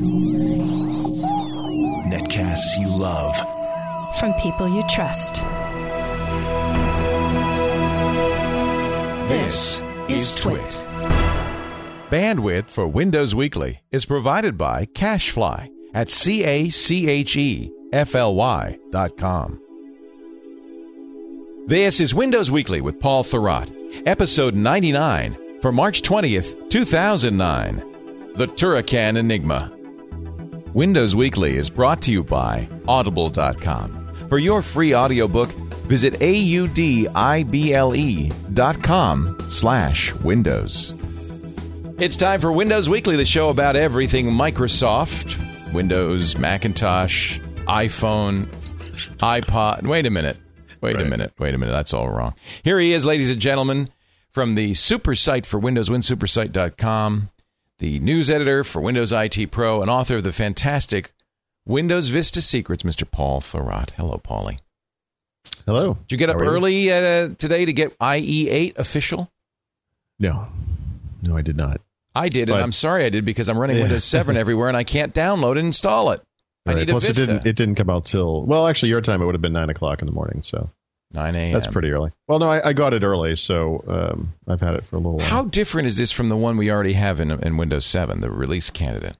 Netcasts you love. From people you trust. This is Twit. Bandwidth for Windows Weekly is provided by CacheFly at CacheFly.com. This is Windows Weekly with Paul Thurrott, episode 99 for March 20th, 2009, The Turrican Enigma. Windows Weekly is brought to you by Audible.com. For your free audiobook, visit audible.com/Windows. It's time for Windows Weekly, the show about everything Microsoft, Windows, Macintosh, iPhone, iPod. Wait a minute. That's all wrong. Here he is, ladies and gentlemen, from the super site for Windows, winsupersite.com, the news editor for Windows IT Pro, and author of the fantastic Windows Vista Secrets, Mr. Paul Thurrott. Hello, Paulie. Hello. Did you get up early today to get IE8 official? No, I did not. I did, and I'm sorry I did, because I'm running Windows 7 everywhere, and I can't download and install it. I need a Plus, Vista. it didn't come out till, well, actually, your time, it would have been 9 o'clock in the morning, so. 9 a.m. That's pretty early. Well, no, I got it early, so I've had it for a little while. How different is this from the one we already have in Windows 7, the release candidate?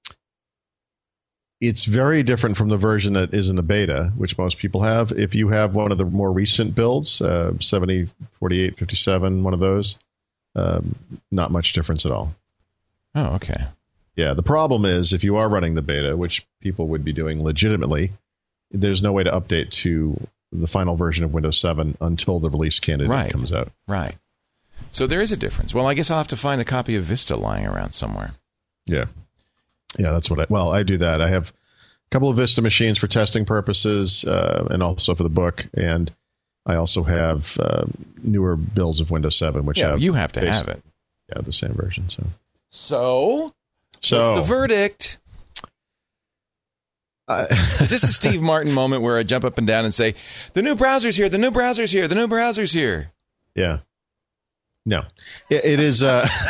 It's very different from the version that is in the beta, which most people have. If you have one of the more recent builds, 70, 48, 57, one of those, not much difference at all. Oh, okay. Yeah, the problem is if you are running the beta, which people would be doing legitimately, there's no way to update to the final version of Windows 7 until the release candidate comes out. Right. So there is a difference. Well, I guess I'll have to find a copy of Vista lying around somewhere. Yeah. Yeah, that's what I do that. I have a couple of Vista machines for testing purposes and also for the book. And I also have newer builds of Windows 7, which you have to have it. Yeah, the same version. So what's the verdict? Is this a Steve Martin moment where I jump up and down and say, the new browser's here, the new browser's here, the new browser's here? Yeah. No. It is...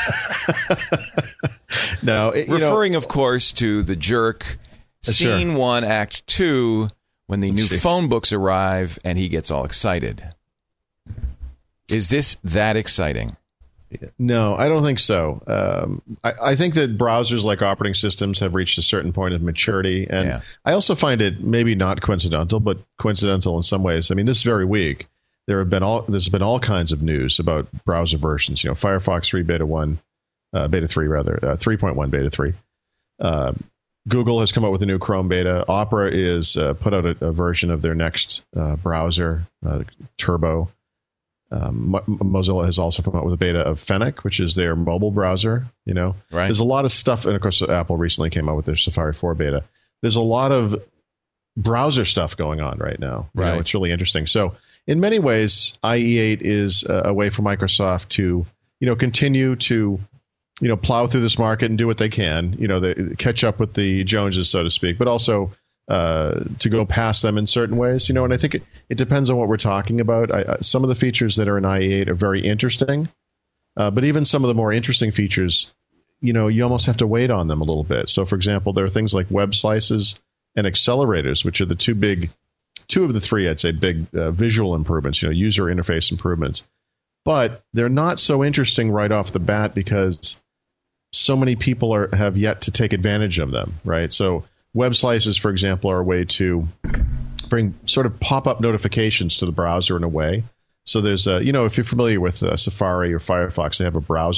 no. Referring, of course, to the jerk, Scene 1, Act 2, when the new phone books arrive and he gets all excited. Is this that exciting? No, I don't think so. I think that browsers like operating systems have reached a certain point of maturity. And I also find it maybe not coincidental, but coincidental in some ways. I mean, this very week, there's been all kinds of news about browser versions. Firefox 3 beta 1, beta 3 rather, 3.1 beta 3. Google has come out with a new Chrome beta. Opera is put out a version of their next browser, Turbo. Mozilla has also come out with a beta of Fennec, which is their mobile browser. Right. There's a lot of stuff, and of course, Apple recently came out with their Safari 4 beta. There's a lot of browser stuff going on right now. Right. It's really interesting. So, in many ways, IE8 is a way for Microsoft to, continue to, plow through this market and do what they can. They catch up with the Joneses, so to speak, but also to go past them in certain ways, and I think it depends on what we're talking about. Some of the features that are in IE8 are very interesting, but even some of the more interesting features, you almost have to wait on them a little bit. So, for example, there are things like web slices and accelerators, which are the two of the three, I'd say, big visual improvements, user interface improvements. But they're not so interesting right off the bat because so many people have yet to take advantage of them, right? So web slices, for example, are a way to bring sort of pop-up notifications to the browser in a way. So there's if you're familiar with Safari or Firefox, they have a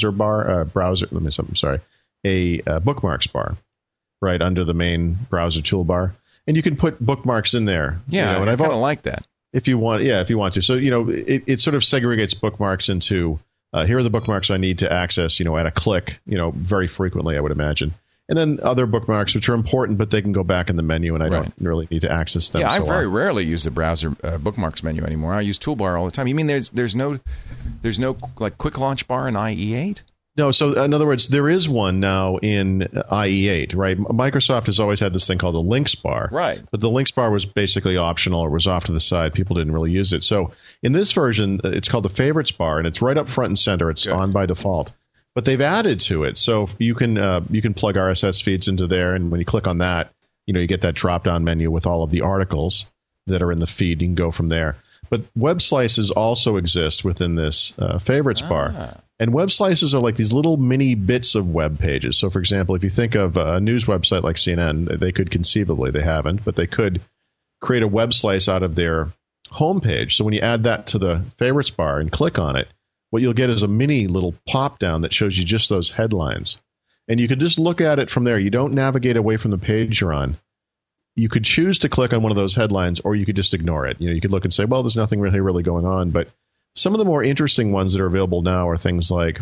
a bookmarks bar right under the main browser toolbar, and you can put bookmarks in there. Yeah, and I kind of like that. If you want to. So it sort of segregates bookmarks into here are the bookmarks I need to access, at a click, very frequently, I would imagine. And then other bookmarks, which are important, but they can go back in the menu, and I don't really need to access them. Yeah, I very rarely use the browser bookmarks menu anymore. I use Toolbar all the time. You mean there's no like quick launch bar in IE8? No, so in other words, there is one now in IE8, right? Microsoft has always had this thing called the links bar. Right. But the links bar was basically optional or was off to the side. People didn't really use it. So in this version, it's called the favorites bar, and it's right up front and center. It's on by default. but they've added to it. So you can plug RSS feeds into there, and when you click on that, you get that drop-down menu with all of the articles that are in the feed. You can go from there. But web slices also exist within this favorites bar. And web slices are like these little mini bits of web pages. So, for example, if you think of a news website like CNN, they could conceivably, they haven't, but they could create a web slice out of their homepage. So when you add that to the favorites bar and click on it, what you'll get is a mini little pop down that shows you just those headlines. And you can just look at it from there. You don't navigate away from the page you're on. You could choose to click on one of those headlines, or you could just ignore it. You could look and say, well, there's nothing really going on. But some of the more interesting ones that are available now are things like,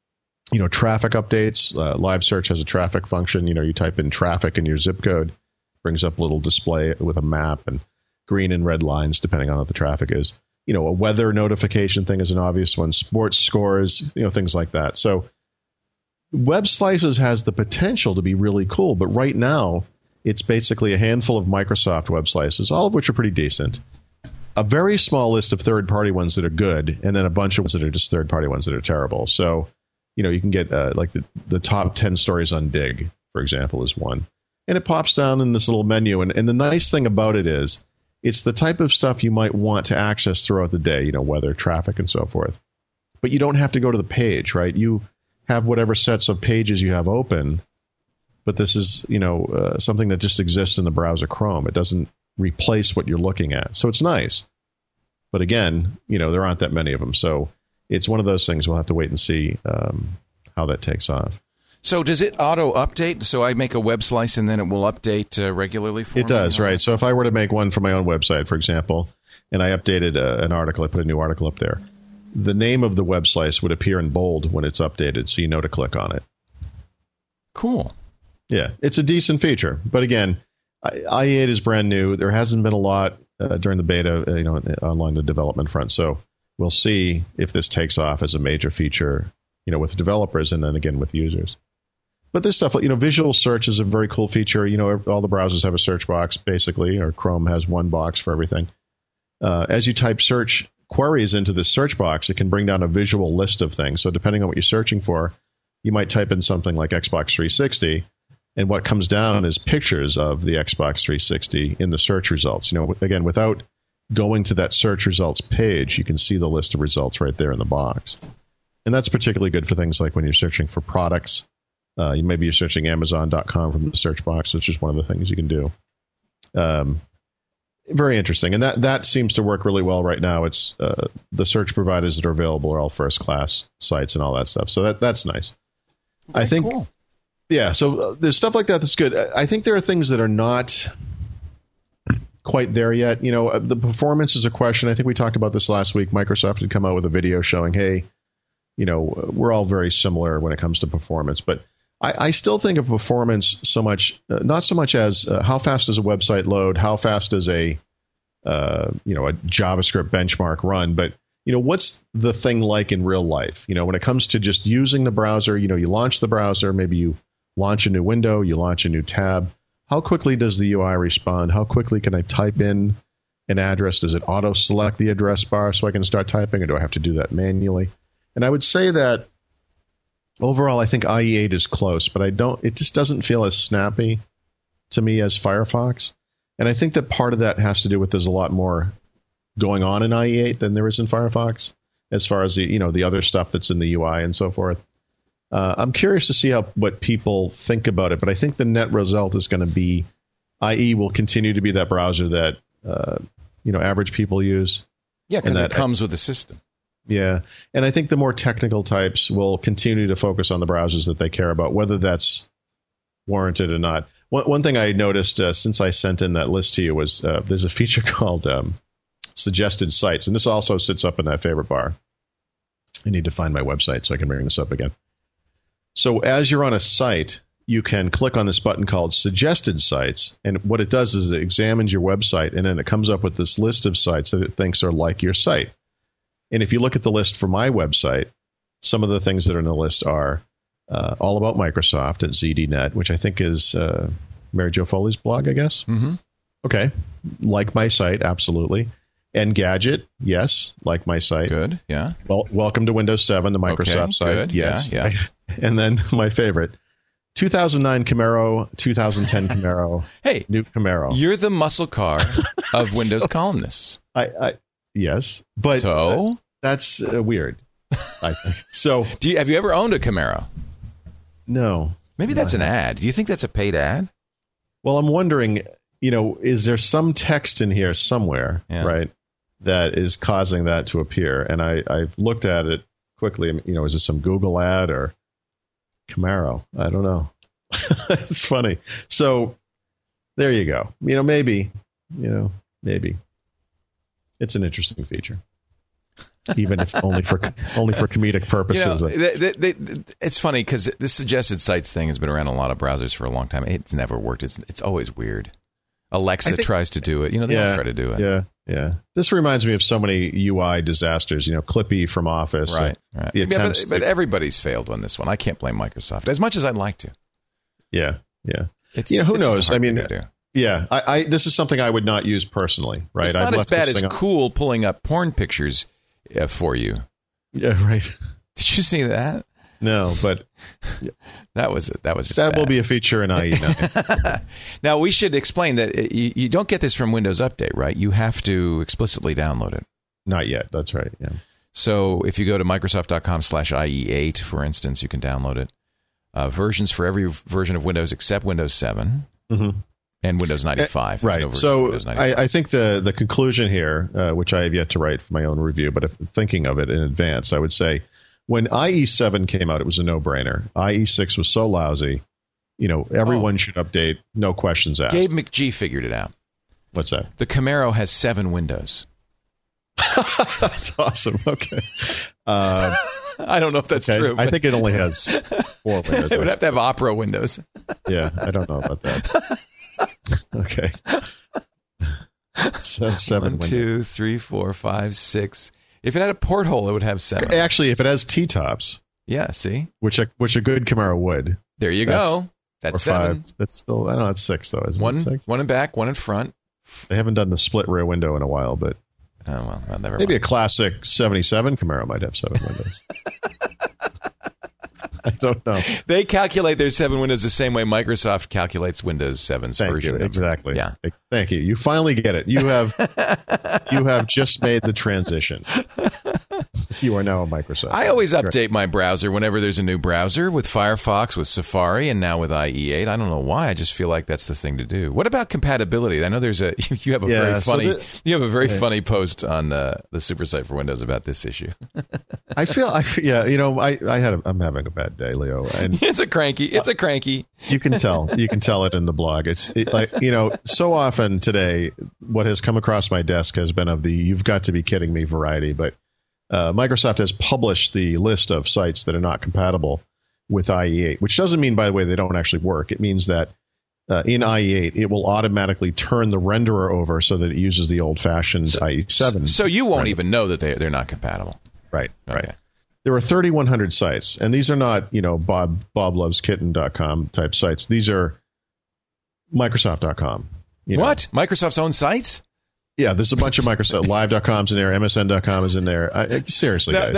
traffic updates. Live Search has a traffic function. You type in traffic in your zip code, brings up a little display with a map and green and red lines, depending on what the traffic is. A weather notification thing is an obvious one. Sports scores, things like that. So web slices has the potential to be really cool. But right now, it's basically a handful of Microsoft web slices, all of which are pretty decent. A very small list of third-party ones that are good, and then a bunch of ones that are just third-party ones that are terrible. So, you can get like the top 10 stories on Dig, for example, is one. And it pops down in this little menu. And the nice thing about it is it's the type of stuff you might want to access throughout the day, weather, traffic, and so forth. But you don't have to go to the page, right? You have whatever sets of pages you have open. But this is, something that just exists in the browser Chrome. It doesn't replace what you're looking at. So it's nice. But again, there aren't that many of them. So it's one of those things we'll have to wait and see how that takes off. So does it auto-update? So I make a web slice and then it will update regularly for me? It does, right. So if I were to make one for my own website, for example, and I updated an article, I put a new article up there, the name of the web slice would appear in bold when it's updated, so you know to click on it. Cool. Yeah, it's a decent feature. But again, IE8 is brand new. There hasn't been a lot during the beta, along the development front. So we'll see if this takes off as a major feature, with developers and then again with users. But there's stuff like, visual search is a very cool feature. All the browsers have a search box, basically, or Chrome has one box for everything. As you type search queries into this search box, it can bring down a visual list of things. So depending on what you're searching for, you might type in something like Xbox 360, and what comes down is pictures of the Xbox 360 in the search results. Again, without going to that search results page, you can see the list of results right there in the box. And that's particularly good for things like when you're searching for products. Maybe you're searching Amazon.com from the search box, which is one of the things you can do. Very interesting. And that seems to work really well right now. It's the search providers that are available are all first-class sites and all that stuff. So that's nice. Very I think, cool. Yeah, so there's stuff like that that's good. I think there are things that are not quite there yet. The performance is a question. I think we talked about this last week. Microsoft had come out with a video showing, hey, we're all very similar when it comes to performance. But I still think of performance not so much as how fast does a website load, how fast does a JavaScript benchmark run, but what's the thing like in real life? When it comes to just using the browser, you launch the browser, maybe you launch a new window, you launch a new tab. How quickly does the UI respond? How quickly can I type in an address? Does it auto-select the address bar so I can start typing, or do I have to do that manually? And I would say that overall, I think IE8 is close, but it just doesn't feel as snappy to me as Firefox. And I think that part of that has to do with there's a lot more going on in IE8 than there is in Firefox, as far as the other stuff that's in the UI and so forth. I'm curious to see what people think about it, but I think the net result is going to be IE will continue to be that browser that average people use. Yeah, because it comes with the system. Yeah, and I think the more technical types will continue to focus on the browsers that they care about, whether that's warranted or not. One thing I noticed since I sent in that list to you was there's a feature called suggested sites, and this also sits up in that favorite bar. I need to find my website so I can bring this up again. So as you're on a site, you can click on this button called Suggested Sites, and what it does is it examines your website, and then it comes up with this list of sites that it thinks are like your site. And if you look at the list for my website, some of the things that are in the list are all about Microsoft at ZDNet, which I think is Mary Jo Foley's blog, I guess. Mm-hmm. Okay. Like my site, absolutely. Engadget, yes, like my site. Good, yeah. Well, welcome to Windows 7, the Microsoft site. Good. Yes. Yeah. And then my favorite, 2009 Camaro, 2010 Camaro. Hey, new Camaro. You're the muscle car of Windows columnists. Yes, but so that's weird. I think so. Have you ever owned a Camaro? No. Maybe that's an ad. Do you think that's a paid ad? Well, I'm wondering, is there some text in here somewhere, right, that is causing that to appear? And I've looked at it quickly. Is it some Google ad or Camaro? I don't know. It's funny. So there you go. Maybe it's an interesting feature. Even if only for comedic purposes. It's funny because this suggested sites thing has been around in a lot of browsers for a long time. It's never worked. It's always weird. Alexa tries to do it. They all try to do it. Yeah. This reminds me of so many UI disasters. Clippy from Office. Right. The attempts but everybody's failed on this one. I can't blame Microsoft as much as I'd like to. Yeah. Who knows? I mean, yeah. This is something I would not use personally. Right. It's not as bad as Cool pulling up porn pictures for you. Yeah, right. Did you see that? No, but that was just that bad. will be a feature in IE. Now we should explain that you don't get this from Windows Update, right? You have to explicitly download it. Not yet. That's right. Yeah. So if you go to Microsoft.com/IE8, for instance, you can download it. Versions for every version of Windows except Windows 7. Mm-hmm. And Windows 95. Right. So I think the conclusion here, which I have yet to write for my own review, but if thinking of it in advance, I would say when IE7 came out, it was a no-brainer. IE6 was so lousy, everyone should update, no questions asked. Gabe McGee figured it out. What's that? The Camaro has 7 windows. That's awesome. Okay. I don't know if that's true. I think it only has 4 windows. It would have to have Opera windows. Yeah, I don't know about that. Okay. 7 1, 2, 3, 4, 5, 6. If it had a porthole, it would have 7. Actually, if it has T-tops. Yeah, see? Which a good Camaro would. There you go. That's 7. 5. That's still, I don't know, that's 6 though, isn't it? 6? One in back, one in front. They haven't done the split rear window in a while, but never maybe a classic 77 Camaro might have 7 windows. I don't know. They calculate their 7 windows the same way Microsoft calculates Windows 7's version. Thank you. Exactly. Yeah. Thank you. You finally get it. You have just made the transition. You are now a Microsoft. I always update my browser whenever there's a new browser with Firefox, with Safari, and now with IE8. I don't know why. I just feel like that's the thing to do. What about compatibility? I know you have a very funny post on the Super Site for Windows about this issue. I'm having a bad day, Leo. And it's a cranky. You can tell it in the blog. It's so often today, what has come across my desk has been of the "you've got to be kidding me" variety. But Microsoft has published the list of sites that are not compatible with IE8, which doesn't mean, by the way, they don't actually work. It means that in IE8, it will automatically turn the renderer over so that it uses the old-fashioned IE7. So you won't even know that they're not compatible. Right. Okay. Right. There are 3,100 sites, and these are not, BobLovesKitten.com type sites. These are Microsoft.com. What? Microsoft's own sites? Yeah, there's a bunch of Microsoft. Live.com's in there. MSN.com is in there. Seriously, guys.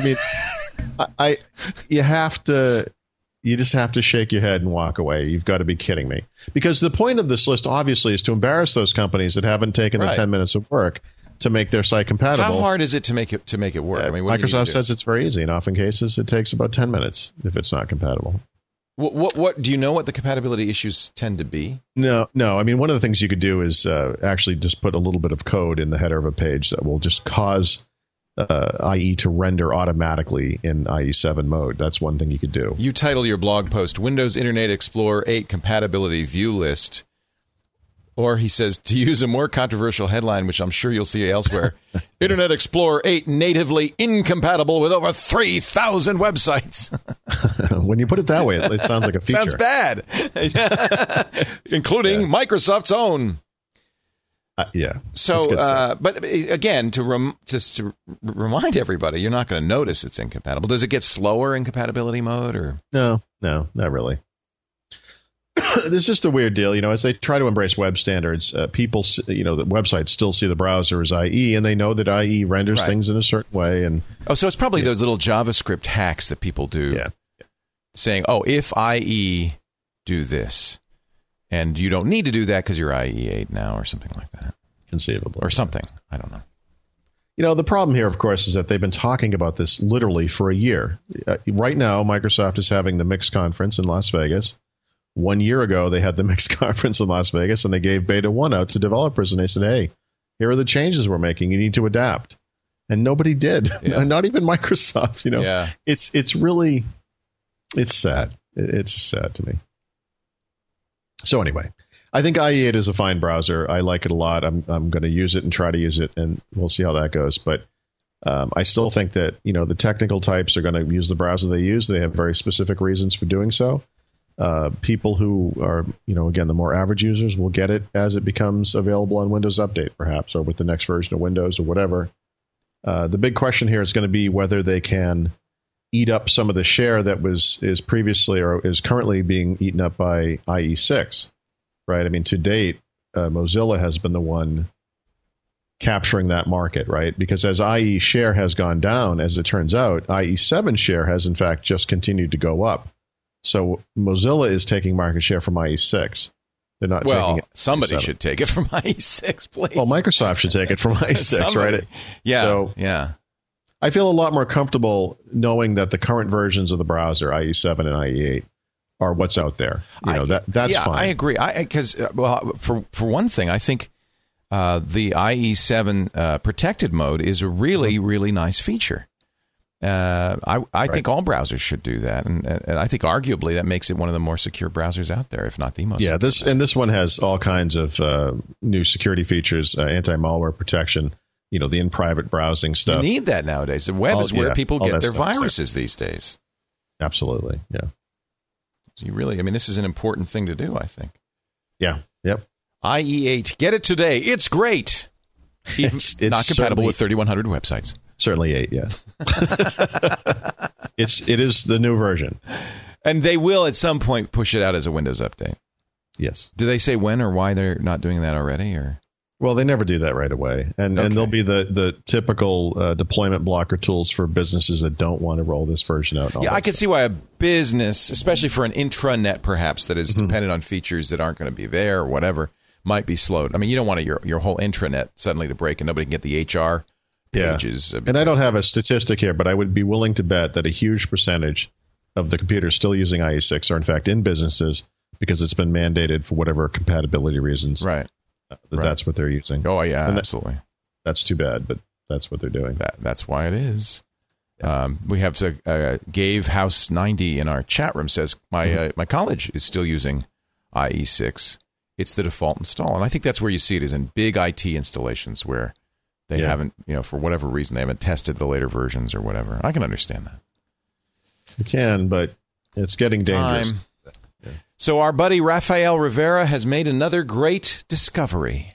You just have to shake your head and walk away. You've got to be kidding me. Because the point of this list, obviously, is to embarrass those companies that haven't taken the 10 minutes of work to make their site compatible. How hard is it to make it work? Microsoft says it's very easy. In often cases, it takes about 10 minutes if it's not compatible. What do you know what the compatibility issues tend to be? No. I mean, one of the things you could do is actually just put a little bit of code in the header of a page that will just cause IE to render automatically in IE7 mode. That's one thing you could do. You title your blog post Windows Internet Explorer 8 Compatibility View List. Or he says, to use a more controversial headline, which I'm sure you'll see elsewhere, Internet Explorer 8 natively incompatible with over 3,000 websites. When you put it that way, it sounds like a feature. Sounds bad. Including Microsoft's own. Yeah. So, but again, to remind everybody, you're not going to notice it's incompatible. Does it get slower in compatibility mode? Or No, not really. There's just a weird deal, as they try to embrace web standards, people, the websites still see the browser as IE, and they know that IE renders things in a certain way. And so it's probably those little JavaScript hacks that people do. Yeah. saying, oh, if IE do this, and you don't need to do that because you're IE8 now or something like that. Conceivably. Or something. I don't know. The problem here, of course, is that they've been talking about this literally for a year. Right now, Microsoft is having the Mix conference in Las Vegas. 1 year ago, they had the Mix conference in Las Vegas, and they gave Beta 1 out to developers, and they said, hey, here are the changes we're making. You need to adapt. And nobody did. Yeah. Not even Microsoft. Yeah. It's really, it's sad. It's sad to me. So anyway, I think IE8 is a fine browser. I like it a lot. I'm going to use it and try to use it, and we'll see how that goes. But I still think that the technical types are going to use the browser they use. They have very specific reasons for doing so. People who are, again, the more average users will get it as it becomes available on Windows Update, perhaps, or with the next version of Windows or whatever. The big question here is going to be whether they can eat up some of the share that is previously or is currently being eaten up by IE6, right? I mean, to date, Mozilla has been the one capturing that market, right? Because as IE share has gone down, as it turns out, IE7 share has, in fact, just continued to go up. So Mozilla is taking market share from IE6. They're not taking it. Somebody should take it from IE6, please. Well, Microsoft should take it from IE6, right? Yeah. So, yeah. I feel a lot more comfortable knowing that the current versions of the browser, IE7 and IE8, are what's out there. That's fine. I agree. Because for one thing, I think the IE7 protected mode is a really, really nice feature. I think all browsers should do that, and I think arguably that makes it one of the more secure browsers out there, if not the most. Yeah, this one has all kinds of new security features, anti-malware protection. The in-private browsing stuff. You need that nowadays. The web is where people get their viruses these days. Absolutely, yeah. So this is an important thing to do, I think. Yeah, yep. IE8, get it today. It's great. It's not compatible with 3,100 websites. Certainly 8, yeah. It is the new version. And they will at some point push it out as a Windows update. Yes. Do they say when or why they're not doing that already? Or well, they never do that right away. And there'll be the typical deployment blocker tools for businesses that don't want to roll this version out. Yeah, I can see why a business, especially for an intranet perhaps, that is dependent on features that aren't going to be there or whatever, might be slowed. I mean, you don't want your whole intranet suddenly to break and nobody can get the HR pages. And I don't have a statistic here, but I would be willing to bet that a huge percentage of the computers still using IE6 are in fact in businesses because it's been mandated for whatever compatibility reasons. Right. That's what they're using. Oh, yeah, absolutely. That's too bad, but that's what they're doing. That's why it is. Yeah. We have Gave House 90 in our chat room says, my college is still using IE6. It's the default install. And I think that's where you see it is in big IT installations where they haven't, for whatever reason, they haven't tested the later versions or whatever. I can understand that. You can, but it's getting dangerous. Yeah. So our buddy Rafael Rivera has made another great discovery.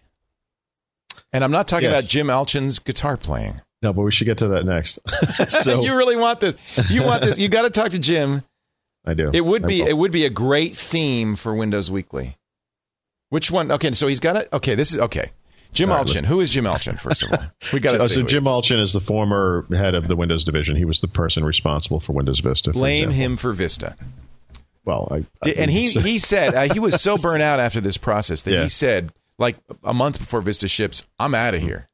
And I'm not talking about Jim Alchin's guitar playing. No, but we should get to that next. So you really want this. You want this. You got to talk to Jim. I do. It would be a great theme for Windows Weekly. Which one? Okay, so he's got it. Okay, this is okay. Jim Alchin. Who is Jim Alchin, first of all? We got to So Jim Alchin is the former head of the Windows division. He was the person responsible for Windows Vista. Blame him for Vista. Well, he said he was so burnt out after this process that he said, like a month before Vista ships, I'm out of here.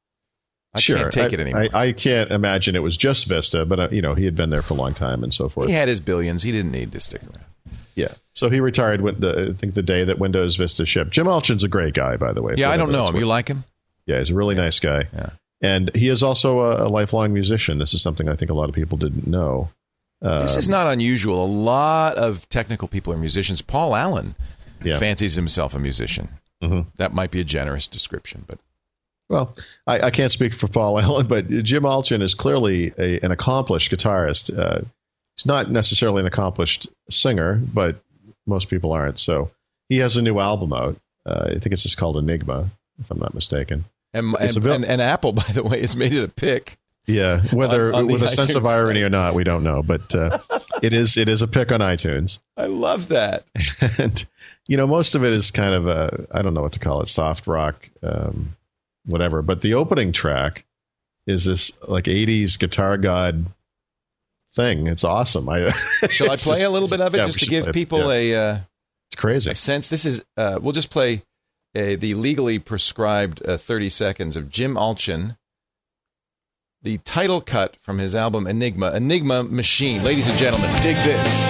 I can't take it anymore. I can't imagine it was just Vista, but he had been there for a long time and so forth. He had his billions. He didn't need to stick around. Yeah. So he retired, I think, the day that Windows Vista shipped. Jim Alchin's a great guy, by the way. Yeah, I don't know him. You like him? Yeah, he's a really nice guy. Yeah. And he is also a lifelong musician. This is something I think a lot of people didn't know. This is not unusual. A lot of technical people are musicians. Paul Allen fancies himself a musician. Mm-hmm. That might be a generous description, but. Well, I can't speak for Paul Allen, but Jim Alchin is clearly an accomplished guitarist. He's not necessarily an accomplished singer, but most people aren't. So he has a new album out. I think it's just called Enigma, if I'm not mistaken. And Apple, by the way, has made it a pick. Yeah, whether with a sense of irony or not, we don't know. But it is a pick on iTunes. I love that. And most of it is kind of I don't know what to call it, soft rock, whatever. But the opening track is this like 80s Guitar God thing. It's awesome. Shall I play a little bit of it just to give people it's crazy. a sense? This is we'll just play the legally prescribed 30 seconds of Jim Alchin, the title cut from his album Enigma Machine. Ladies and gentlemen, dig this.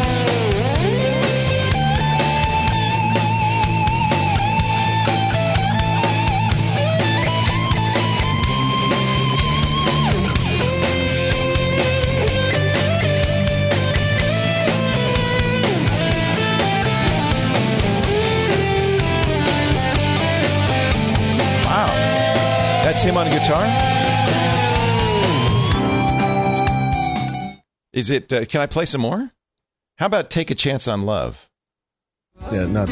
That's him on guitar? Is it, can I play some more? How about Take a Chance on Love? Yeah, not.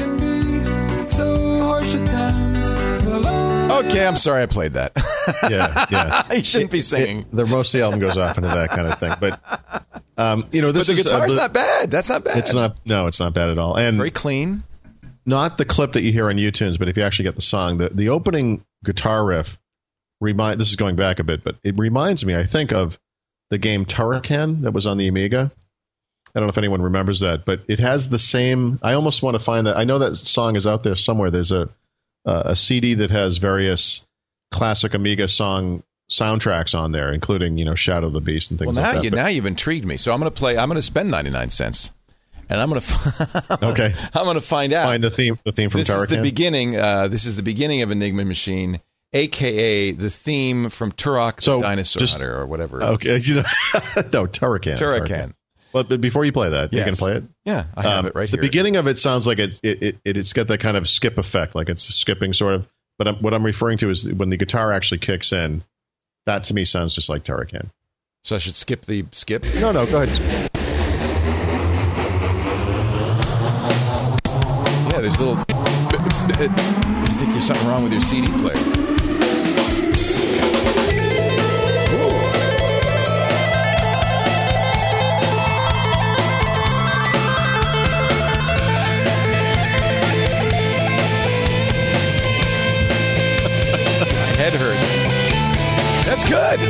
Okay, I'm sorry I played that. Yeah. You shouldn't be singing. The most of the album goes off into that kind of thing. But, this but the guitar's not bad. That's not bad. It's not bad at all. And very clean. Not the clip that you hear on YouTunes, but if you actually get the song, the opening guitar riff, this is going back a bit, but it reminds me, I think, of the game Turrican that was on the Amiga. I don't know if anyone remembers that, but it has the same. I almost want to find that. I know that song is out there somewhere. There's a CD that has various classic Amiga song soundtracks on there, including Shadow of the Beast and things like that. Now you've intrigued me. So I'm going to spend 99 cents. And I'm going to okay. I'm going to find out. Find the theme from Turrican. This is the beginning. This is the beginning of Enigma Machine, a.k.a. the theme from Turok the Dinosaur Hunter or whatever. Okay, no, Turrican. Turrican. But before you play that, yes. You can play it? Yeah, I have it right here. The beginning of it sounds like it's got that kind of skip effect, like it's skipping sort of. But what I'm referring to is when the guitar actually kicks in, that to me sounds just like Turrican. So I should skip the skip? No, go ahead. Yeah, there's little. I think there's something wrong with your CD player. My head hurts. That's good.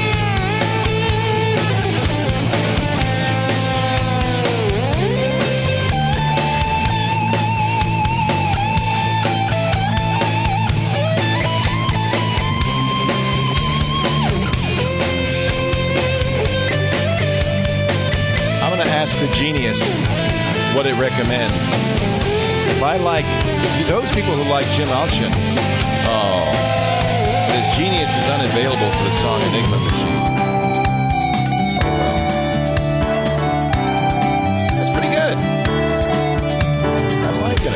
Ask the Genius what it recommends. If those people who like Jim Alchin, says Genius is unavailable for the song Enigma Machine. Well, that's pretty good. I'm liking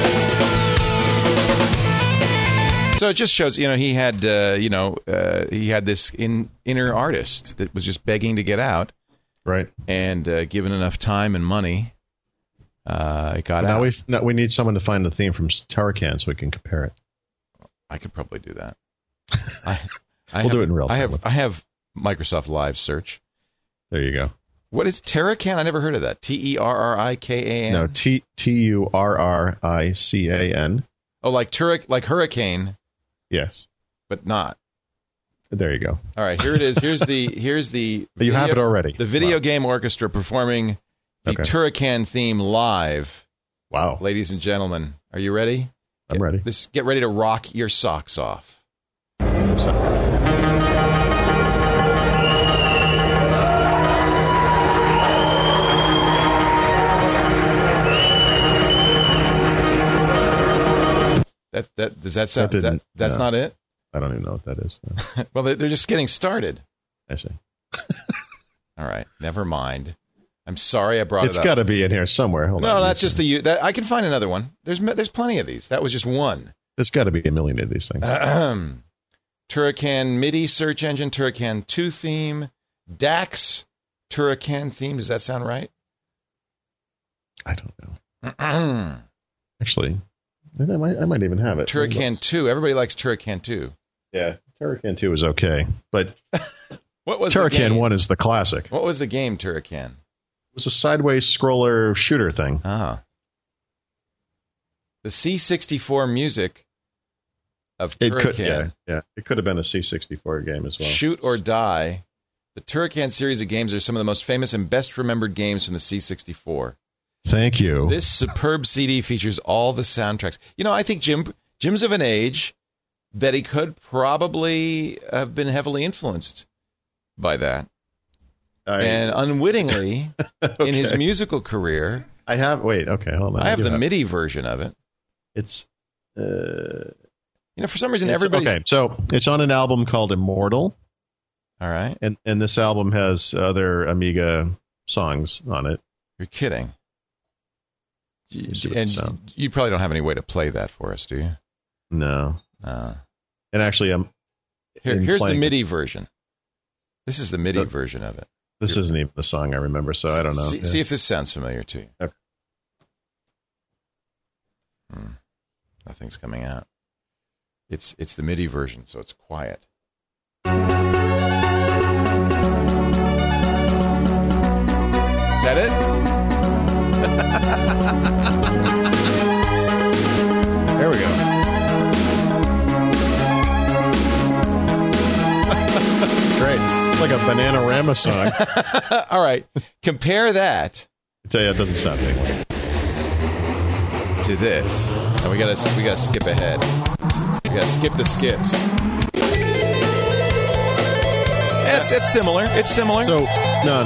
it. So it just shows, he had, he had this inner artist that was just begging to get out. Right. And given enough time and money, it got out. Now we need someone to find the theme from Turrican so we can compare it. I could probably do that. We'll do it in real time. I have Microsoft Live Search. There you go. What is Turrican? I never heard of that. Terrican? No, Turrican. Oh, like hurricane. Yes. But not. There you go. All right, here it is. Here's the you have it already. The video game orchestra performing the Turrican theme live. Wow. Ladies and gentlemen, are you ready? I'm ready. Get ready to rock your socks off. That does that sound? That's not it. I don't even know what that is. No. Well, they're just getting started. I see. All right, never mind. I'm sorry I brought it up. It's got to be in here somewhere. Hold on. That's just I can find another one. There's plenty of these. That was just one. There's got to be a million of these things. Turrican MIDI search engine, Turrican 2 theme, DAX Turrican theme. Does that sound right? I don't know. Actually, I might even have it. Turrican 2. Everybody likes Turrican 2. Yeah, Turrican 2 is okay, but what was Turrican 1 is the classic. What was the game, Turrican? It was a sideways scroller shooter thing. The C64 music of Turrican. It could have been a C64 game as well. Shoot or Die The Turrican series of games are some of the most famous and best remembered games from the C64. Thank you. This superb CD features all the soundtracks. I think Jim's of an age that he could probably have been heavily influenced by that. And unwittingly, okay. in his musical career... hold on. I have the MIDI version of it. It's... for some reason, everybody's... Okay, so it's on an album called Immortal. All right. And this album has other Amiga songs on it. You're kidding. And you probably don't have any way to play that for us, do you? No. And actually, here's the MIDI version. This is the MIDI version of it. This isn't even the song I remember, so I don't know. See if this sounds familiar to you. Okay. Nothing's coming out. It's the MIDI version, so it's quiet. Is that it? There we go. It's great. It's like a Bananarama song. All right. Compare that. I tell you, it doesn't sound anything to this. And we gotta skip ahead. We gotta skip the skips. It's similar. It's similar. So no.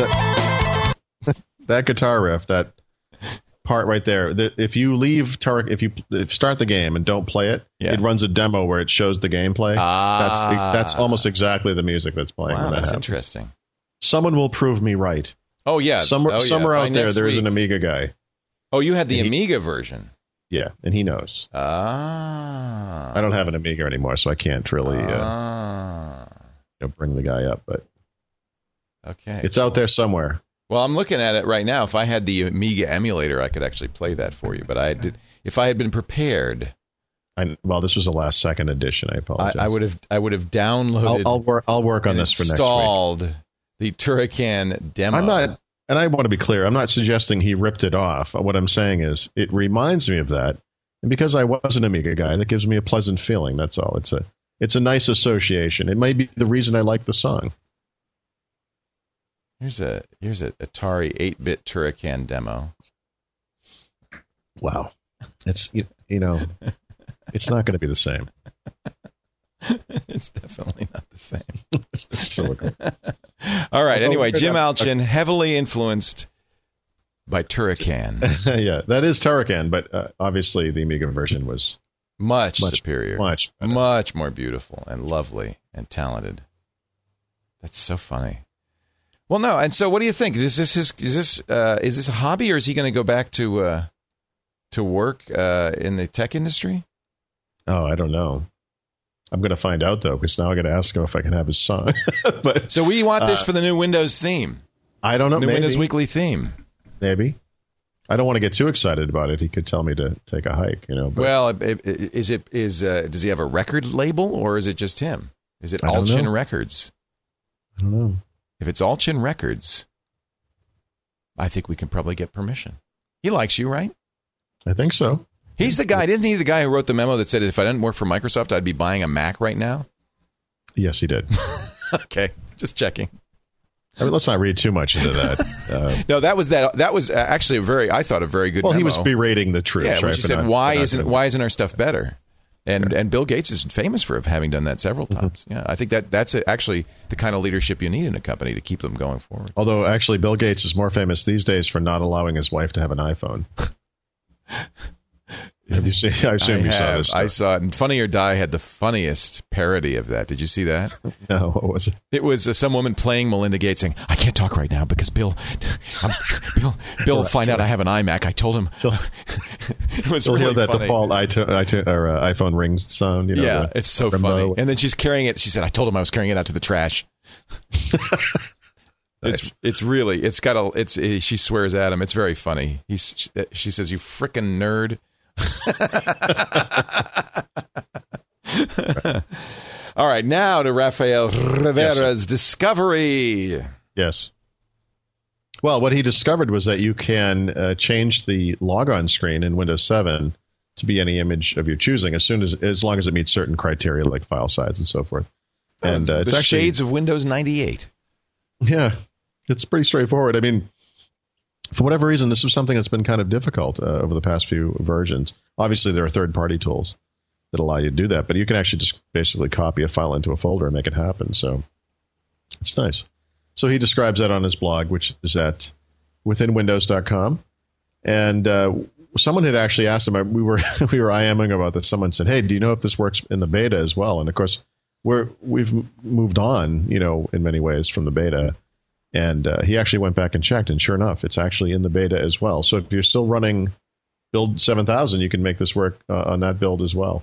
That guitar riff, that part right there. If you start the game and don't play it, it runs a demo where it shows the gameplay. That's almost exactly the music that's playing. Wow, when that that's happens. Interesting. Someone will prove me right. Oh yeah, somewhere out there is an Amiga guy. Oh, you had the Amiga version. Yeah, and he knows. I don't have an Amiga anymore, so I can't really bring the guy up. But okay, it's out there somewhere. Well, I'm looking at it right now. If I had the Amiga emulator, I could actually play that for you. But if I had been prepared. Well, this was a last second edition. I apologize. I would have downloaded. I'll work on this for next week. Installed the Turrican demo. I'm not, and I want to be clear. I'm not suggesting he ripped it off. What I'm saying is, it reminds me of that, and because I was an Amiga guy, that gives me a pleasant feeling. That's all. It's a nice association. It might be the reason I like the song. Here's a Atari 8-bit Turrican demo. Wow, it's it's not going to be the same. It's definitely not the same. Silicon. All right. Anyway, Jim Alchin, heavily influenced by Turrican. Yeah, that is Turrican, but obviously the Amiga version was much superior, much more beautiful and lovely and talented. That's so funny. Well, no, and so what do you think? Is this a hobby, or is he going to go back to work in the tech industry? Oh, I don't know. I'm going to find out, though, because now I got to ask him if I can have his song. But so we want this for the new Windows theme. I don't know. New Windows Weekly theme. Maybe. I don't want to get too excited about it. He could tell me to take a hike, But, well, does he have a record label, or is it just him? Is it Alchin Records? I don't know. If it's Alchin Records, I think we can probably get permission. He likes you, right? I think so. He's the guy, isn't he the guy who wrote the memo that said if I didn't work for Microsoft, I'd be buying a Mac right now? Yes, he did. Okay, just checking. I mean, let's not read too much into that. No, that was actually a very good memo. He was berating the troops, right? He said, why isn't our stuff better? And Bill Gates is famous for having done that several times. Yeah, I think that's actually the kind of leadership you need in a company to keep them going forward. Although, actually, Bill Gates is more famous these days for not allowing his wife to have an iPhone. Have you seen? I assume you saw this. I saw it. And Funny or Die had the funniest parody of that. Did you see that? No, what was it? It was some woman playing Melinda Gates saying, "I can't talk right now because Bill will find out I have an iMac. I told him." It was really hear that funny. default iPhone rings sound. Yeah, it's so funny. And then she's carrying it. She said, "I told him I was carrying it out to the trash." Nice. She swears at him. It's very funny. She says, "You frickin' nerd." All right, now to Rafael Rivera's discovery. Yes. Well, what he discovered was that you can change the logon screen in Windows 7 to be any image of your choosing as long as it meets certain criteria like file size and so forth. And it's actually shades of Windows 98. Yeah, it's pretty straightforward. I mean, for whatever reason, this is something that's been kind of difficult over the past few versions. Obviously, there are third-party tools that allow you to do that, but you can actually just basically copy a file into a folder and make it happen. So it's nice. So he describes that on his blog, which is at withinwindows.com. And someone had actually asked him, we were IMing about this. Someone said, hey, do you know if this works in the beta as well? And of course, we've moved on, in many ways from the beta. And he actually went back and checked, and sure enough, it's actually in the beta as well. So if you're still running build 7000, you can make this work on that build as well.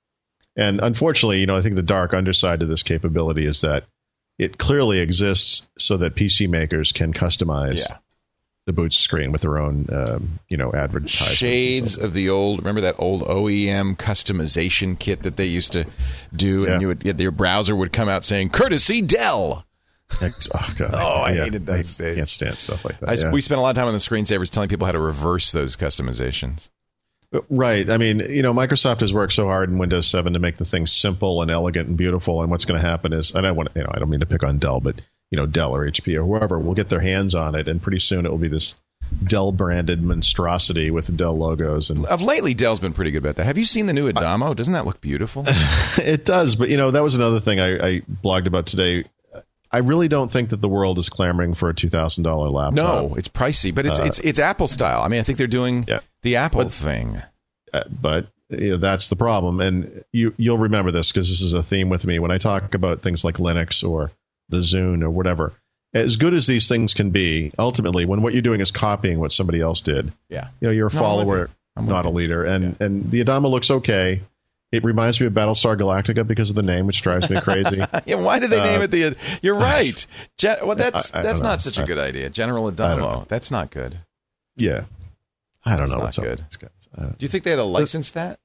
And unfortunately, I think the dark underside of this capability is that it clearly exists so that PC makers can customize the boot screen with their own, advertisements. Shades of the old, remember that old OEM customization kit that they used to do? And your browser would come out saying, courtesy Dell. Oh, God. I hated those days. I can't stand stuff like that. We spent a lot of time on the screensavers telling people how to reverse those customizations. Right. I mean, Microsoft has worked so hard in Windows 7 to make the thing simple and elegant and beautiful. And what's going to happen is, I don't mean to pick on Dell, but Dell or HP or whoever will get their hands on it, and pretty soon it will be this Dell branded monstrosity with the Dell logos. And of lately, Dell's been pretty good about that. Have you seen the new Adamo? Doesn't that look beautiful? It does, but that was another thing I blogged about today. I really don't think that the world is clamoring for a $2,000 laptop. No, it's pricey, but it's Apple style. I mean, I think they're doing the Apple thing. But that's the problem, and you'll remember this because this is a theme with me when I talk about things like Linux or the Zune or whatever. As good as these things can be, ultimately, when what you're doing is copying what somebody else did, you're a follower, not a leader. And the Adamo looks okay. It reminds me of Battlestar Galactica because of the name, which drives me crazy. Why did they name it You're right. That's not such a good idea. General Adamo. That's not good. Yeah. I don't know what's good. Do you think they had to license that?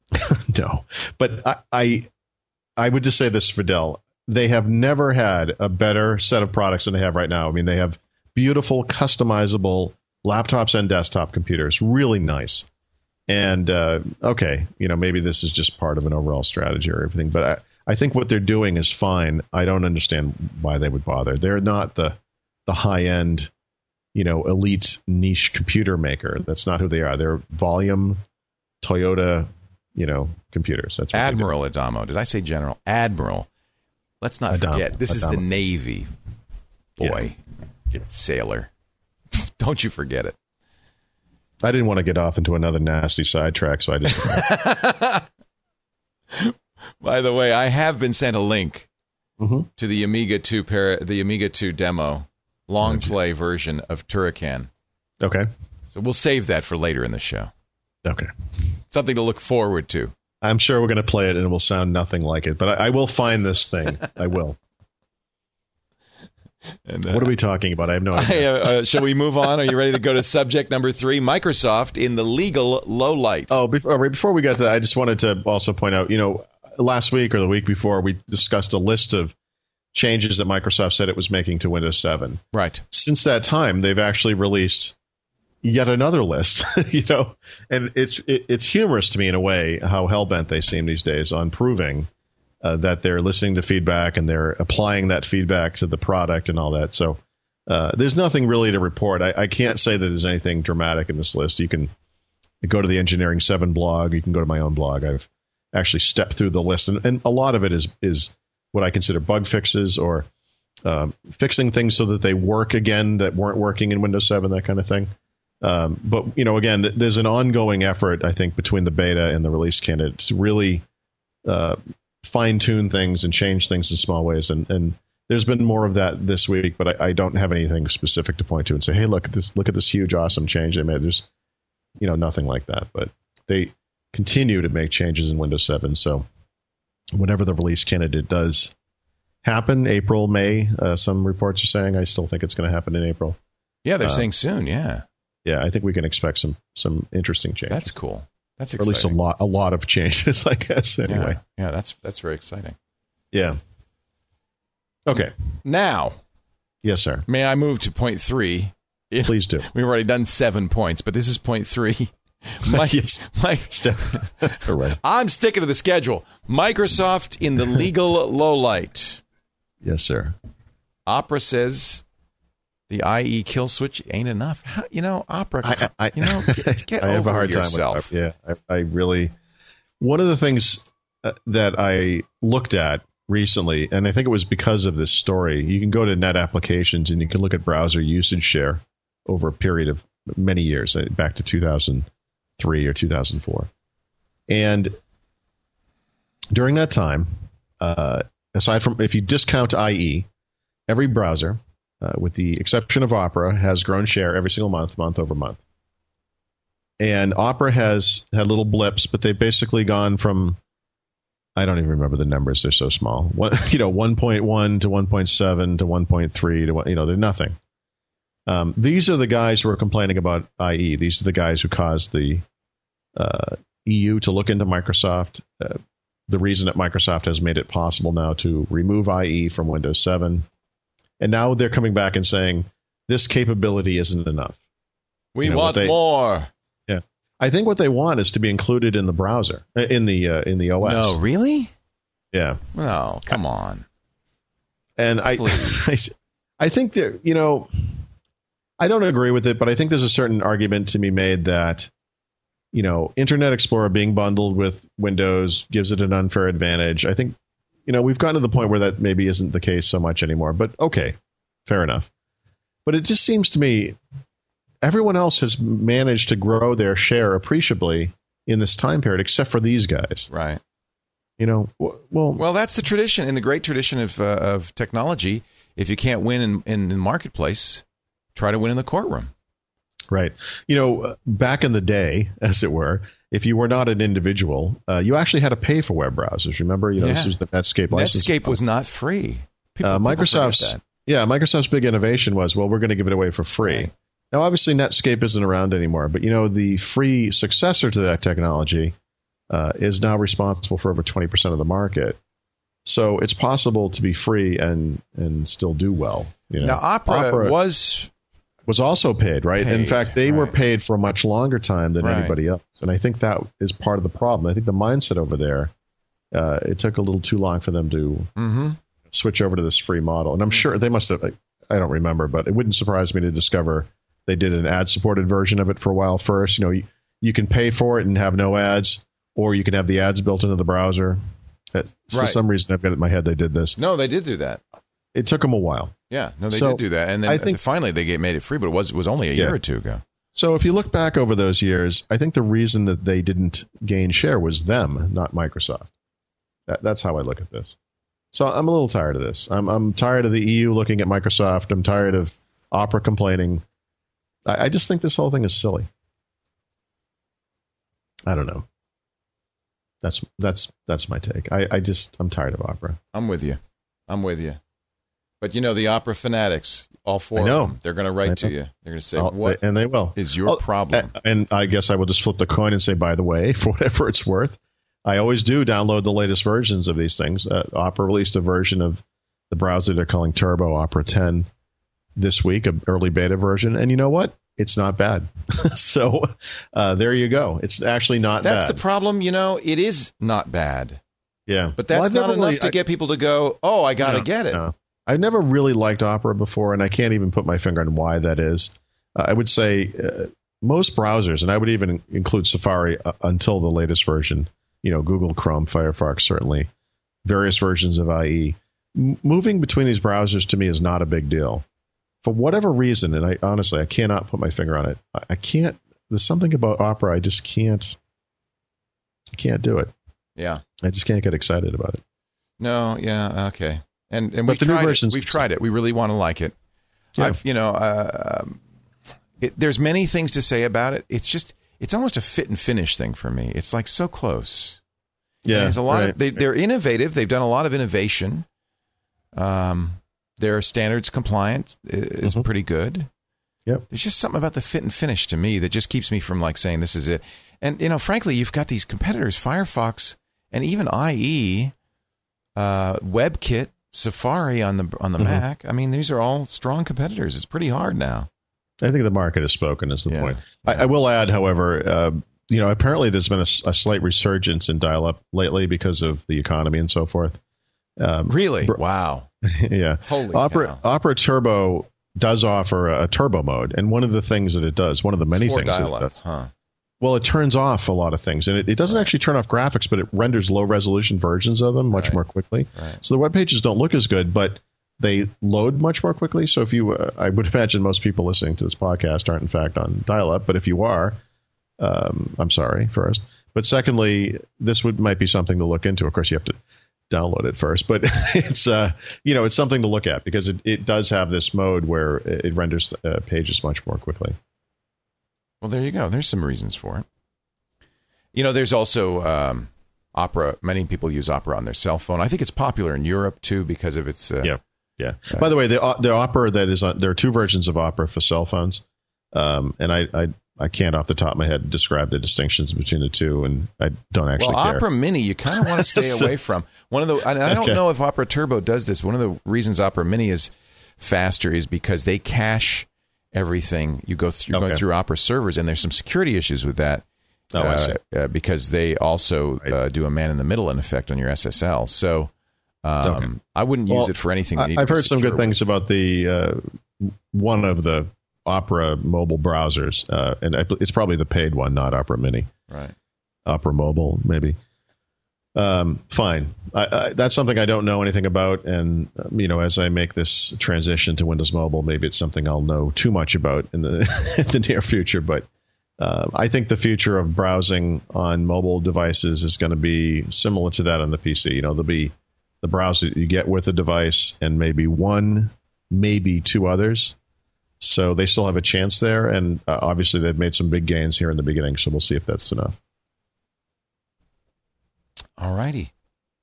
No. But I would just say this for Dell. They have never had a better set of products than they have right now. I mean, they have beautiful, customizable laptops and desktop computers. Really nice. And, maybe this is just part of an overall strategy or everything. But I think what they're doing is fine. I don't understand why they would bother. They're not the high-end, elite niche computer maker. That's not who they are. They're volume Toyota, computers. That's what Admiral Adamo. Did I say General? Admiral. Let's not forget, this is the Navy. Boy, sailor. Don't you forget it. I didn't want to get off into another nasty sidetrack, so I just... By the way, I have been sent a link to the Amiga 2 demo, long play version of Turrican. Okay. So we'll save that for later in the show. Okay. Something to look forward to. I'm sure we're going to play it and it will sound nothing like it, but I will find this thing. I will. And, what are we talking about? I have no idea. Shall we move on? Are you ready to go to subject number 3? Microsoft in the legal low light. Oh, before we get to that, I just wanted to also point out, last week or the week before, we discussed a list of changes that Microsoft said it was making to Windows 7. Right. Since that time, they've actually released yet another list, and it's humorous to me in a way how hellbent they seem these days on proving that they're listening to feedback and they're applying that feedback to the product and all that. So there's nothing really to report. I can't say that there's anything dramatic in this list. You can go to the Engineering 7 blog. You can go to my own blog. I've actually stepped through the list, and a lot of it is what I consider bug fixes or fixing things so that they work again that weren't working in Windows 7, that kind of thing. But, again, there's an ongoing effort, I think, between the beta and the release candidate to really fine-tune things and change things in small ways. And there's been more of that this week, but I don't have anything specific to point to and say, hey, look at this huge, awesome change they made. There's, nothing like that. But they continue to make changes in Windows 7. So whenever the release candidate does happen, April, May, some reports are saying, I still think it's going to happen in April. Yeah, they're saying soon, yeah. Yeah, I think we can expect some interesting changes. That's cool. That's exciting. Or at least a lot of changes, I guess. Anyway, yeah, that's very exciting. Yeah. Okay. Now, yes, sir. May I move to point 3? Please do. We've already done 7 points, but this is point 3. Yes. Right. I'm sticking to the schedule. Microsoft in the legal lowlight. Yes, sir. Opera says the IE kill switch ain't enough. Opera. Get I have over a hard yourself. time with that. Yeah, I really. One of the things that I looked at recently, and I think it was because of this story, you can go to Net Applications and you can look at browser usage share over a period of many years, back to 2003 or 2004. And during that time, aside from if you discount IE, every browser, with the exception of Opera, has grown share every single month over month. And Opera has had little blips, but they've basically gone from, I don't even remember the numbers. They're so small. 1.1 to 1.7 to 1.3 to 1, they're nothing. These are the guys who are complaining about IE. These are the guys who caused the EU to look into Microsoft. The reason that Microsoft has made it possible now to remove IE from Windows 7. And now they're coming back and saying, this capability isn't enough. We want more. Yeah. I think what they want is to be included in the browser, in the OS. No, really? Yeah. Oh, come on. And I think that, I don't agree with it, but I think there's a certain argument to be made that, Internet Explorer being bundled with Windows gives it an unfair advantage. I think, we've gotten to the point where that maybe isn't the case so much anymore, but okay, fair enough. But it just seems to me everyone else has managed to grow their share appreciably in this time period, except for these guys. Right. Well, that's the tradition, in the great tradition of technology. If you can't win in the marketplace, try to win in the courtroom. Right. Back in the day, as it were, if you were not an individual, you actually had to pay for web browsers. Remember, this was the Netscape license. Netscape was not free. Microsoft's big innovation was, we're going to give it away for free. Right. Now, obviously, Netscape isn't around anymore, but the free successor to that technology is now responsible for over 20% of the market. So it's possible to be free and still do well. Now, Opera was also paid, right? In fact, they were paid for a much longer time than anybody else. And I think that is part of the problem. I think the mindset over there, it took a little too long for them to switch over to this free model. And I'm sure they must have, I don't remember, but it wouldn't surprise me to discover they did an ad-supported version of it for a while first. You can pay for it and have no ads, or you can have the ads built into the browser. For some reason, I've got it in my head they did this. No, they did do that. It took them a while. Yeah, no, they did do that, and then finally they made it free, but it was only a year or two ago. So if you look back over those years, I think the reason that they didn't gain share was them, not Microsoft. That's how I look at this. So I'm a little tired of this. I'm tired of the EU looking at Microsoft. I'm tired of Opera complaining. I just think this whole thing is silly. I don't know. That's my take. I'm tired of Opera. I'm with you. But the Opera fanatics, all four of them, they're going to write to you. They're going to say, "What?" And they will. Is your problem? And I guess I will just flip the coin and say, by the way, for whatever it's worth, I always do download the latest versions of these things. Opera released a version of the browser they're calling Turbo Opera 10 this week, an early beta version. And you know what? It's not bad. So there you go. It's actually not bad. That's the problem. It is not bad. Yeah. But that's not enough to get people to go, oh, I got to get it. No. I've never really liked Opera before, and I can't even put my finger on why that is. I would say most browsers, and I would even include Safari until the latest version, Google Chrome, Firefox, certainly, various versions of IE. Moving between these browsers to me is not a big deal. For whatever reason, and I cannot put my finger on it. I can't. There's something about Opera I just can't do it. Yeah. I just can't get excited about it. No, yeah, okay. And we've tried it. We've tried it. We really want to like it. Yeah. There's many things to say about it. It's almost a fit and finish thing for me. It's like so close. Yeah. There's a lot of they're innovative. They've done a lot of innovation. Their standards compliant is pretty good. Yep. There's just something about the fit and finish to me that just keeps me from saying this is it. And frankly, you've got these competitors, Firefox and even IE, WebKit, Safari on the Mac. I mean, these are all strong competitors. It's pretty hard now. I think the market has spoken is the point. I will add, however, apparently there's been a slight resurgence in dial-up lately because of the economy and so forth. Really? Wow. Yeah. Holy Opera cow. Opera Turbo does offer a turbo mode, and one of the things that it does, one of the many For things that it dial-up, does, huh? well, it turns off a lot of things, and it doesn't actually turn off graphics, but it renders low resolution versions of them much more quickly. Right. So the web pages don't look as good, but they load much more quickly. So if you, I would imagine most people listening to this podcast aren't in fact on dial-up, but if you are, I'm sorry first. But secondly, this might be something to look into. Of course, you have to download it first, but it's it's something to look at because it does have this mode where it renders pages much more quickly. Well, there you go. There's some reasons for it. There's also Opera. Many people use Opera on their cell phone. I think it's popular in Europe too because of its. Yeah. By the way, the Opera that is on, there are two versions of Opera for cell phones, and I can't off the top of my head describe the distinctions between the two, and I don't actually care. Opera Mini, you kind of want to stay away from. I don't know if Opera Turbo does this. One of the reasons Opera Mini is faster is because they cache everything. You're going through Opera servers, and there's some security issues with that. I see. Because they also do a man-in-the-middle effect on your SSL. So I wouldn't use it for anything. I've heard some good things about the one of the Opera mobile browsers, and it's probably the paid one, not Opera Mini. Right. Opera Mobile, maybe. Fine. That's something I don't know anything about, and as I make this transition to Windows Mobile, maybe it's something I'll know too much about in the near future. But I think the future of browsing on mobile devices is going to be similar to that on the PC. There'll be the browser that you get with the device, and maybe two others. So they still have a chance there, and obviously they've made some big gains here in the beginning, so we'll see if that's enough. All righty.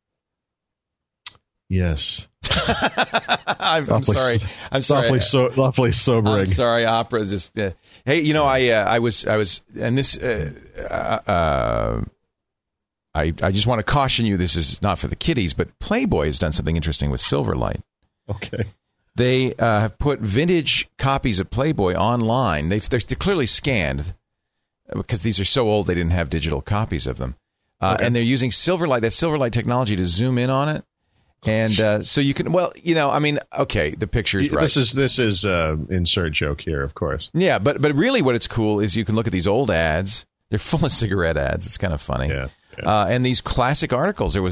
Yes. I'm sorry. I'm sorry. Awfully sobering. I'm sorry, Opera is just... hey, I was, and this... I just want to caution you, this is not for the kiddies, but Playboy has done something interesting with Silverlight. Okay. They have put vintage copies of Playboy online. They're clearly scanned because these are so old they didn't have digital copies of them. And they're using that Silverlight technology to zoom in on it. And so you can, the picture's right. This is insert joke here, of course. Yeah, but really what it's cool is you can look at these old ads. They're full of cigarette ads. It's kind of funny. Yeah. And these classic articles. There was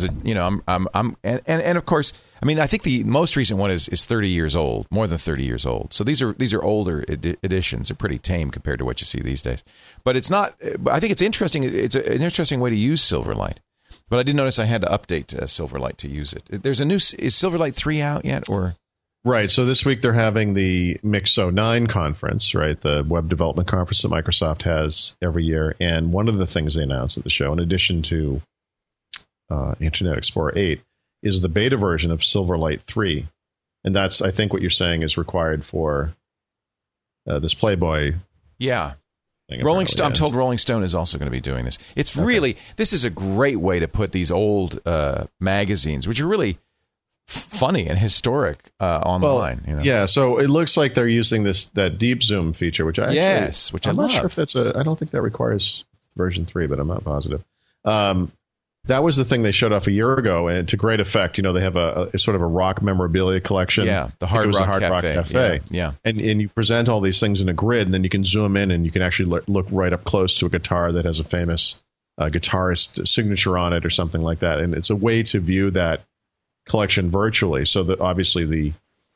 and of course, I think the most recent one is 30 years old, more than 30 years old. So these are older editions. They're pretty tame compared to what you see these days. But it's not. I think it's interesting. It's an interesting way to use Silverlight. But I did notice I had to update Silverlight to use it. There's a new. Is Silverlight 3 out yet, or? Right. So this week they're having the Mixo 9 conference, right? The web development conference that Microsoft has every year. And one of the things they announced at the show, in addition to Internet Explorer 8, is the beta version of Silverlight 3. And that's, I think, what you're saying is required for this Playboy. Yeah. Rolling Stone. I'm told Rolling Stone is also going to be doing this. It's really, this is a great way to put these old magazines, which are really funny and historic online. Yeah, so it looks like they're using that deep zoom feature, which I'm not sure if that's I don't think that requires version 3, but I'm not positive. That was the thing they showed off a year ago, and to great effect. They have a sort of a rock memorabilia collection. Yeah, the Hard Rock Cafe. Yeah. And you present all these things in a grid, and then you can zoom in, and you can actually look right up close to a guitar that has a famous guitarist signature on it or something like that. And it's a way to view that collection virtually, so that obviously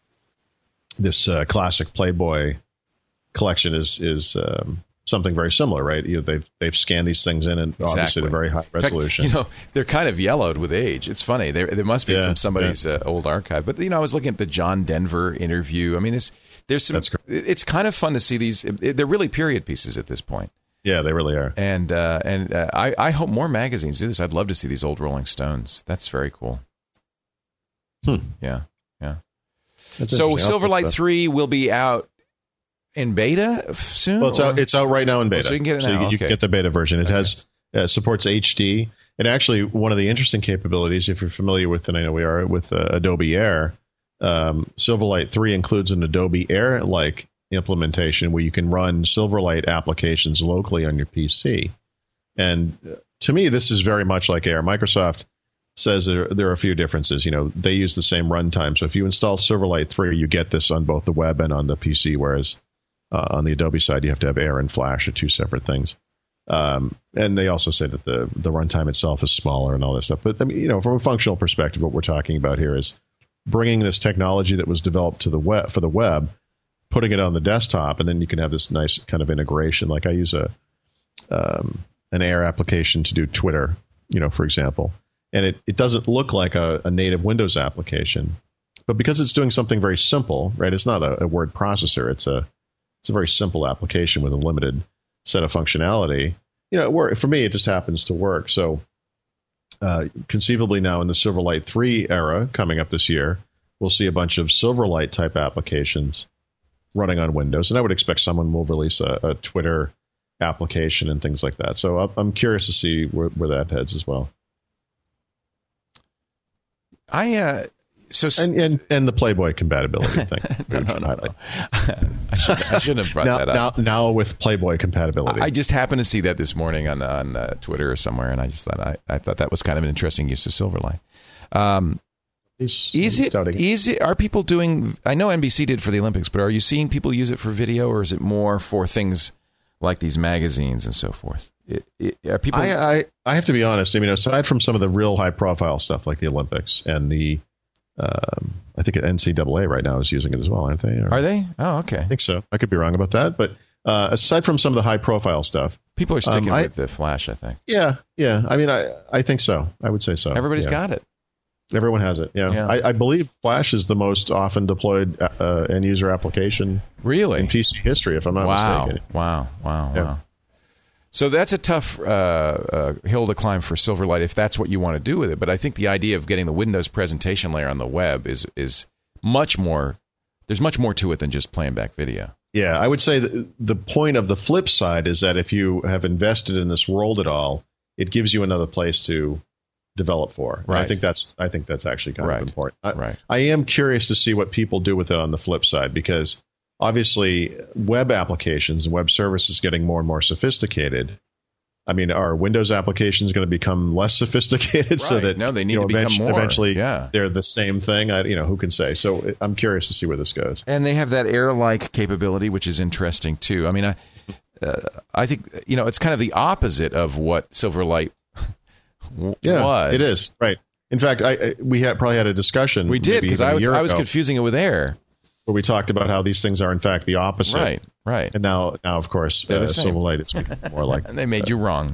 this classic Playboy collection is something very similar, right? They've scanned these things in, and obviously they're very high resolution. In fact, they're kind of yellowed with age. It's funny. They must be from somebody's old archive. But I was looking at the John Denver interview. There's some. It's kind of fun to see these. They're really period pieces at this point. Yeah, they really are. And I hope more magazines do this. I'd love to see these old Rolling Stones. That's very cool. Yeah. So Silverlight 3 will be out in beta soon? Well, it's out right now in beta. So you can get it now. You can get the beta version. It has supports HD. And actually, one of the interesting capabilities, if you're familiar with, and I know we are, with Adobe Air, Silverlight 3 includes an Adobe Air-like implementation where you can run Silverlight applications locally on your PC. And to me, this is very much like Air. Microsoft says there are a few differences. They use the same runtime. So if you install Silverlight 3, you get this on both the web and on the PC, whereas on the Adobe side, you have to have Air and Flash are two separate things. And they also say that the runtime itself is smaller and all this stuff. But I mean, from a functional perspective, what we're talking about here is bringing this technology that was developed to the web for the web, putting it on the desktop, and then you can have this nice kind of integration. Like I use an Air application to do Twitter, for example. And it doesn't look like a native Windows application, but because it's doing something very simple, right? It's not a word processor. It's a very simple application with a limited set of functionality. For me, it just happens to work. So conceivably now in the Silverlight 3 era coming up this year, we'll see a bunch of Silverlight type applications running on Windows. And I would expect someone will release a Twitter application and things like that. So I'm curious to see where that heads as well. And the Playboy compatibility thing. No. I shouldn't have brought that up. Now with Playboy compatibility, I just happened to see that this morning on Twitter or somewhere, and I just thought I thought that was kind of an interesting use of Silverlight. Is it easy? Are people doing? I know NBC did for the Olympics, but are you seeing people use it for video, or is it more for things like these magazines and so forth? Are people? I have to be honest. I mean, aside from some of the real high profile stuff like the Olympics and the, I think NCAA right now is using it as well, aren't they? Are they? Oh, okay. I think so. I could be wrong about that, but aside from some of the high profile stuff, people are sticking with the Flash, I think. Yeah. I mean, I think so. I would say so. Everybody's got it. Everyone has it. Yeah. I believe Flash is the most often deployed end user application. Really? In PC history, if I'm not mistaken. Wow. So that's a tough hill to climb for Silverlight if that's what you want to do with it. But I think the idea of getting the Windows presentation layer on the web is much more. There's much more to it than just playing back video. Yeah, I would say the point of the flip side is that if you have invested in this world at all, it gives you another place to develop for. Right. I think that's actually kind of important. I am curious to see what people do with it on the flip side, because obviously web applications and web services getting more and more sophisticated. I mean, are Windows applications going to become less sophisticated so that they need to become more? Eventually, they're the same thing. Who can say? So I'm curious to see where this goes. And they have that Air-like capability, which is interesting too. I mean, I think it's kind of the opposite of what Silverlight was. It is right. In fact, we probably had a discussion. We did, because I was confusing it with Air, where we talked about how these things are in fact the opposite. Right. And now of course, Silverlight, it's more like. And they made you wrong.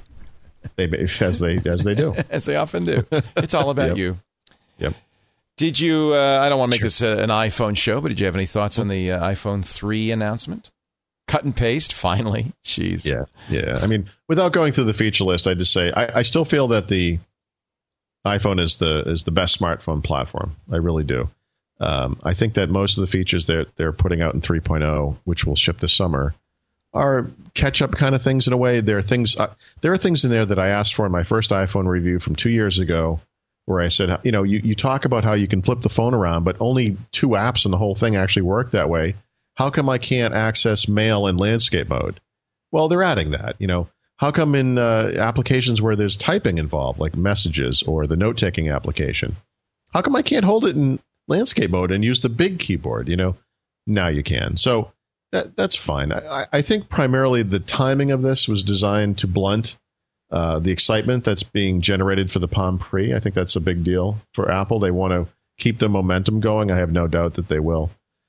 As they do. As they often do. It's all about you. Yep. Did you? I don't want to make this an iPhone show, but did you have any thoughts on the iPhone 3 announcement? Cut and paste, finally. Jeez. Yeah. I mean, without going through the feature list, I just say I still feel that the iPhone is the best smartphone platform. I really do. I think that most of the features they're putting out in 3.0, which will ship this summer, are catch-up kind of things in a way. There are things in there that I asked for in my first iPhone review from 2 years ago, where I said, you talk about how you can flip the phone around, but only 2 apps in the whole thing actually work that way. How come I can't access mail in landscape mode? Well, they're adding that. How come in applications where there's typing involved, like messages or the note-taking application, how come I can't hold it in landscape mode and use the big keyboard? Now you can. So that's fine. I think primarily the timing of this was designed to blunt the excitement that's being generated for the Palm Pre. I think that's a big deal for Apple. They want to keep the momentum going. I have no doubt that they will.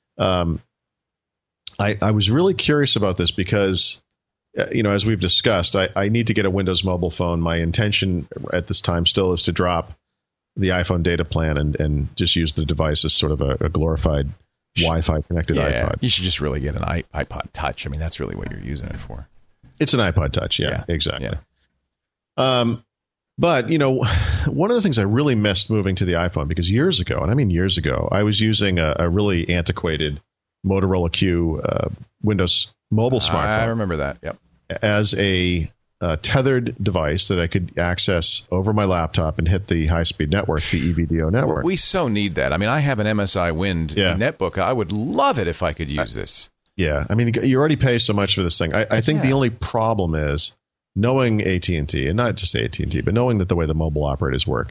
I was really curious about this because, as we've discussed, I need to get a Windows mobile phone. My intention at this time still is to drop the iPhone data plan and just use the device as sort of a glorified Wi-Fi connected iPod. You should just really get an iPod Touch. I mean, that's really what you're using it for. It's an iPod Touch. Yeah, exactly. Yeah. But, one of the things I really missed moving to the iPhone, because years ago, and I mean years ago, I was using a really antiquated Motorola Q Windows mobile smartphone. I remember that. Yep. As a tethered device that I could access over my laptop and hit the high-speed network, the EVDO network. We so need that. I mean, I have an MSI Wind netbook. I would love it if I could use this. Yeah. I mean, you already pay so much for this thing. I think the only problem is knowing AT&T, and not just AT&T, but knowing that the way the mobile operators work,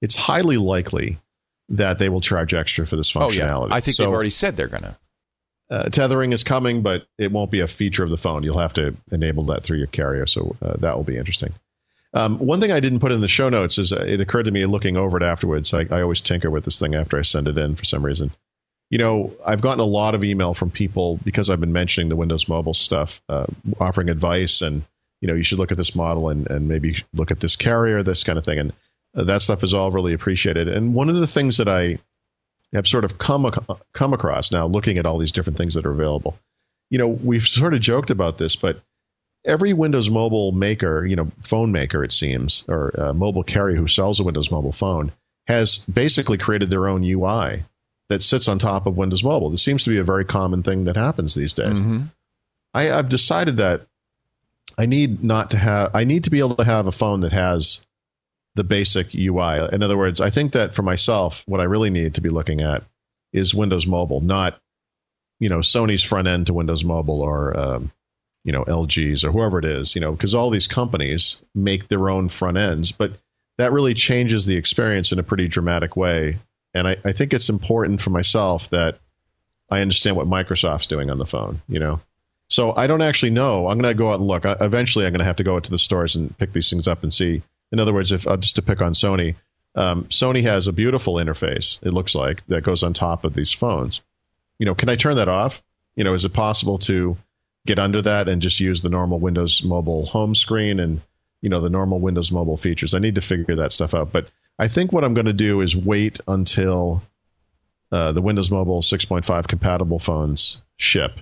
it's highly likely that they will charge extra for this functionality. Oh, yeah. I think they've already said they're going to. Tethering is coming, but it won't be a feature of the phone. You'll have to enable that through your carrier, so that will be interesting. One thing I didn't put in the show notes is it occurred to me looking over it afterwards. I always tinker with this thing after I send it in for some reason. I've gotten a lot of email from people because I've been mentioning the Windows Mobile stuff, offering advice and, you should look at this model and maybe look at this carrier, this kind of thing. And that stuff is all really appreciated. And one of the things that I have sort of come across now, looking at all these different things that are available, we've sort of joked about this, but every Windows Mobile maker, phone maker, it seems, or mobile carrier who sells a Windows Mobile phone has basically created their own UI that sits on top of Windows Mobile. This seems to be a very common thing that happens these days. Mm-hmm. I've decided that I need to be able to have a phone that has the basic UI. In other words, I think that for myself, what I really need to be looking at is Windows Mobile, not, Sony's front end to Windows Mobile or, LG's or whoever it is, because all these companies make their own front ends, but that really changes the experience in a pretty dramatic way. And I think it's important for myself that I understand what Microsoft's doing on the phone, So I don't actually know. I'm going to go out and look. Eventually, I'm going to have to go out to the stores and pick these things up and see. In other words, if just to pick on Sony, Sony has a beautiful interface, it looks like, that goes on top of these phones. Can I turn that off? Is it possible to get under that and just use the normal Windows Mobile home screen and, the normal Windows Mobile features? I need to figure that stuff out. But I think what I'm going to do is wait until the Windows Mobile 6.5 compatible phones ship.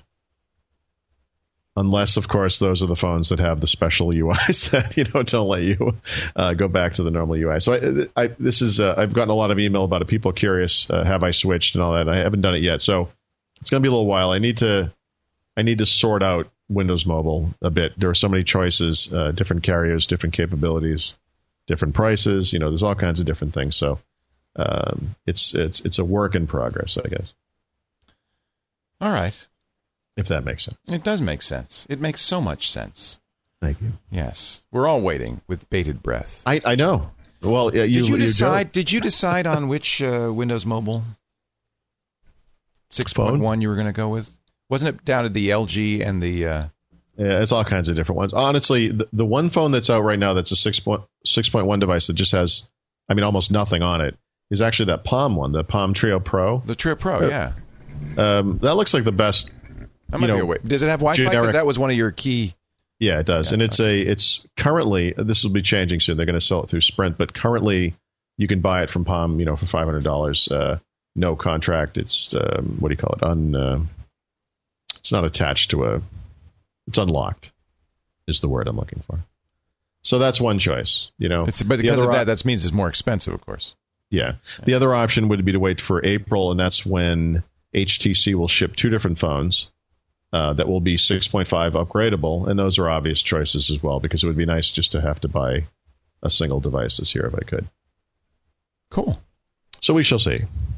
Unless, of course, those are the phones that have the special UIs that don't let you go back to the normal UI. So I've gotten a lot of email about it. People curious, have I switched and all that. I haven't done it yet, so it's going to be a little while. I need to sort out Windows Mobile a bit. There are so many choices, different carriers, different capabilities, different prices. There's all kinds of different things. So it's a work in progress, I guess. All right. If that makes sense. It does make sense. It makes so much sense. Thank you. Yes. We're all waiting with bated breath. I know. Well, did you decide on which Windows Mobile 6.1 you were going to go with? Wasn't it down to the LG and the... Yeah, it's all kinds of different ones. Honestly, the one phone that's out right now that's a 6.1 device that just has, almost nothing on it is actually that Palm one, the Palm Trio Pro. The Trio Pro, yeah. That looks like the best... Does it have Wi-Fi? Because that was one of your key... Yeah, it does. Yeah, and it's currently, this will be changing soon. They're going to sell it through Sprint, but currently you can buy it from Palm, for $500. No contract. It's, what do you call it? It's not attached to it's unlocked is the word I'm looking for. So that's one choice, But because of that means it's more expensive, of course. Yeah. The other option would be to wait for April, and that's when HTC will ship two different phones. That will be 6.5 upgradable, and those are obvious choices as well, because it would be nice just to have to buy a single device this year if I could. Cool. So we shall see.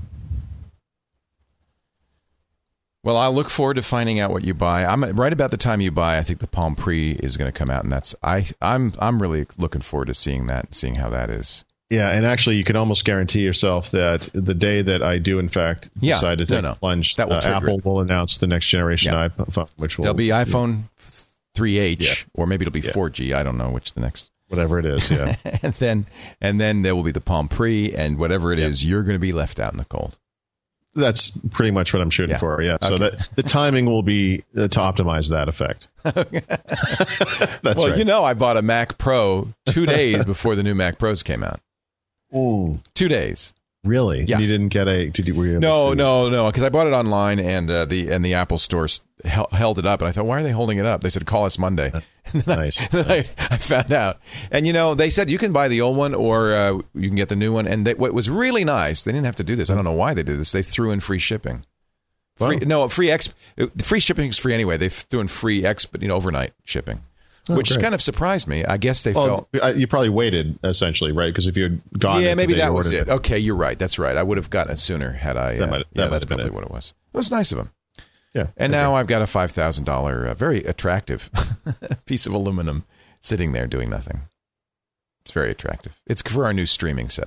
Well, I'll look forward to finding out what you buy. I'm right about the time you buy. I think the Palm Pre is going to come out, and I'm really looking forward to seeing that, seeing how that is. Yeah, and actually, you can almost guarantee yourself that the day that I do, in fact, decide to take a plunge, Apple will announce the next generation iPhone, which will... There'll be iPhone 3H, or maybe it'll be 4G. I don't know which the next... Whatever it is, yeah. and then there will be the Palm Pre, and whatever it is, you're going to be left out in the cold. That's pretty much what I'm shooting for, yeah. So that the timing will be to optimize that effect. That's right. I bought a Mac Pro 2 days before the new Mac Pros came out. Ooh. 2 days. Really? Yeah. You didn't get No, because I bought it online and the Apple Store held it up, and I thought, why are they holding it up? They said, call us Monday. Nice. I found out. And, they said you can buy the old one or you can get the new one. And what was really nice, they didn't have to do this. I don't know why they did this. They threw in free shipping. Free shipping is free anyway. They threw in free overnight shipping. Which kind of surprised me. I guess they felt... You probably waited, essentially, right? Because if you had gone... Yeah, maybe that was it. Okay, you're right. That's right. I would have gotten it sooner had I... That's probably what it was. It was nice of them. Yeah. And now I've got a $5,000, very attractive piece of aluminum sitting there doing nothing. It's very attractive. It's for our new streaming setup.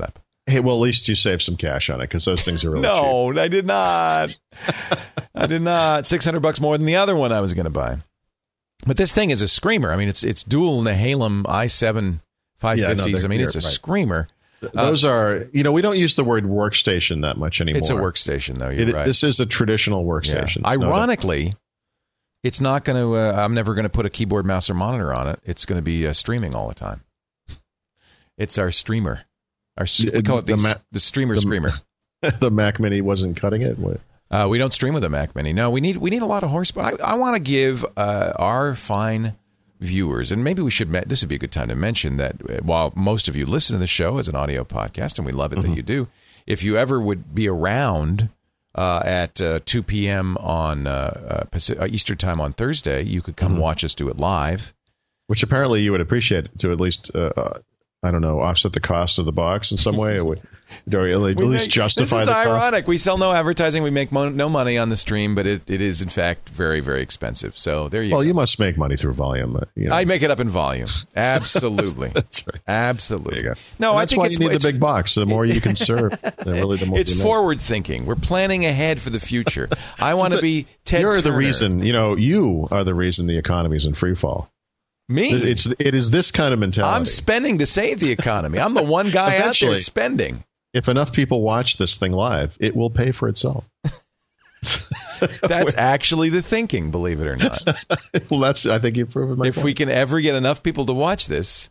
Hey, well, at least you save some cash on it because those things are really cheap. No, I did not. I did not. $600 more than the other one I was going to buy. But this thing is a screamer. I mean, it's dual Nehalem i7 550s. I mean, it's a screamer. Those are, we don't use the word workstation that much anymore. It's a workstation, though. You're right. This is a traditional workstation. Yeah. Ironically, it's not going to, I'm never going to put a keyboard, mouse, or monitor on it. It's going to be streaming all the time. It's our streamer. We call it the streamer screamer. The Mac Mini wasn't cutting it? What? We don't stream with a Mac Mini. No, we need a lot of horsepower. I want to give our fine viewers, and maybe this would be a good time to mention that while most of you listen to the show as an audio podcast, and we love it that you do, if you ever would be around at 2 p.m. on Eastern time on Thursday, you could come watch us do it live. Which apparently you would appreciate to at least... I don't know, offset the cost of the box in some way, or at least justify the cost. This is ironic. We sell no advertising. We make no money on the stream, but it is, in fact, very, very expensive. So there you go. Well, you must make money through volume. I make it up in volume. Absolutely. That's right. Absolutely. There you go. No, and I think it's why you need the big box. The more you can serve, the more it's forward thinking. We're planning ahead for the future. I want to be Ted Turner. You're the reason, you are the reason the economy is in free fall. Me? It is this kind of mentality. I'm spending to save the economy. I'm the one guy out there spending. If enough people watch this thing live, it will pay for itself. That's actually the thinking, believe it or not. Well, I think you've proven my point. If we can ever get enough people to watch this.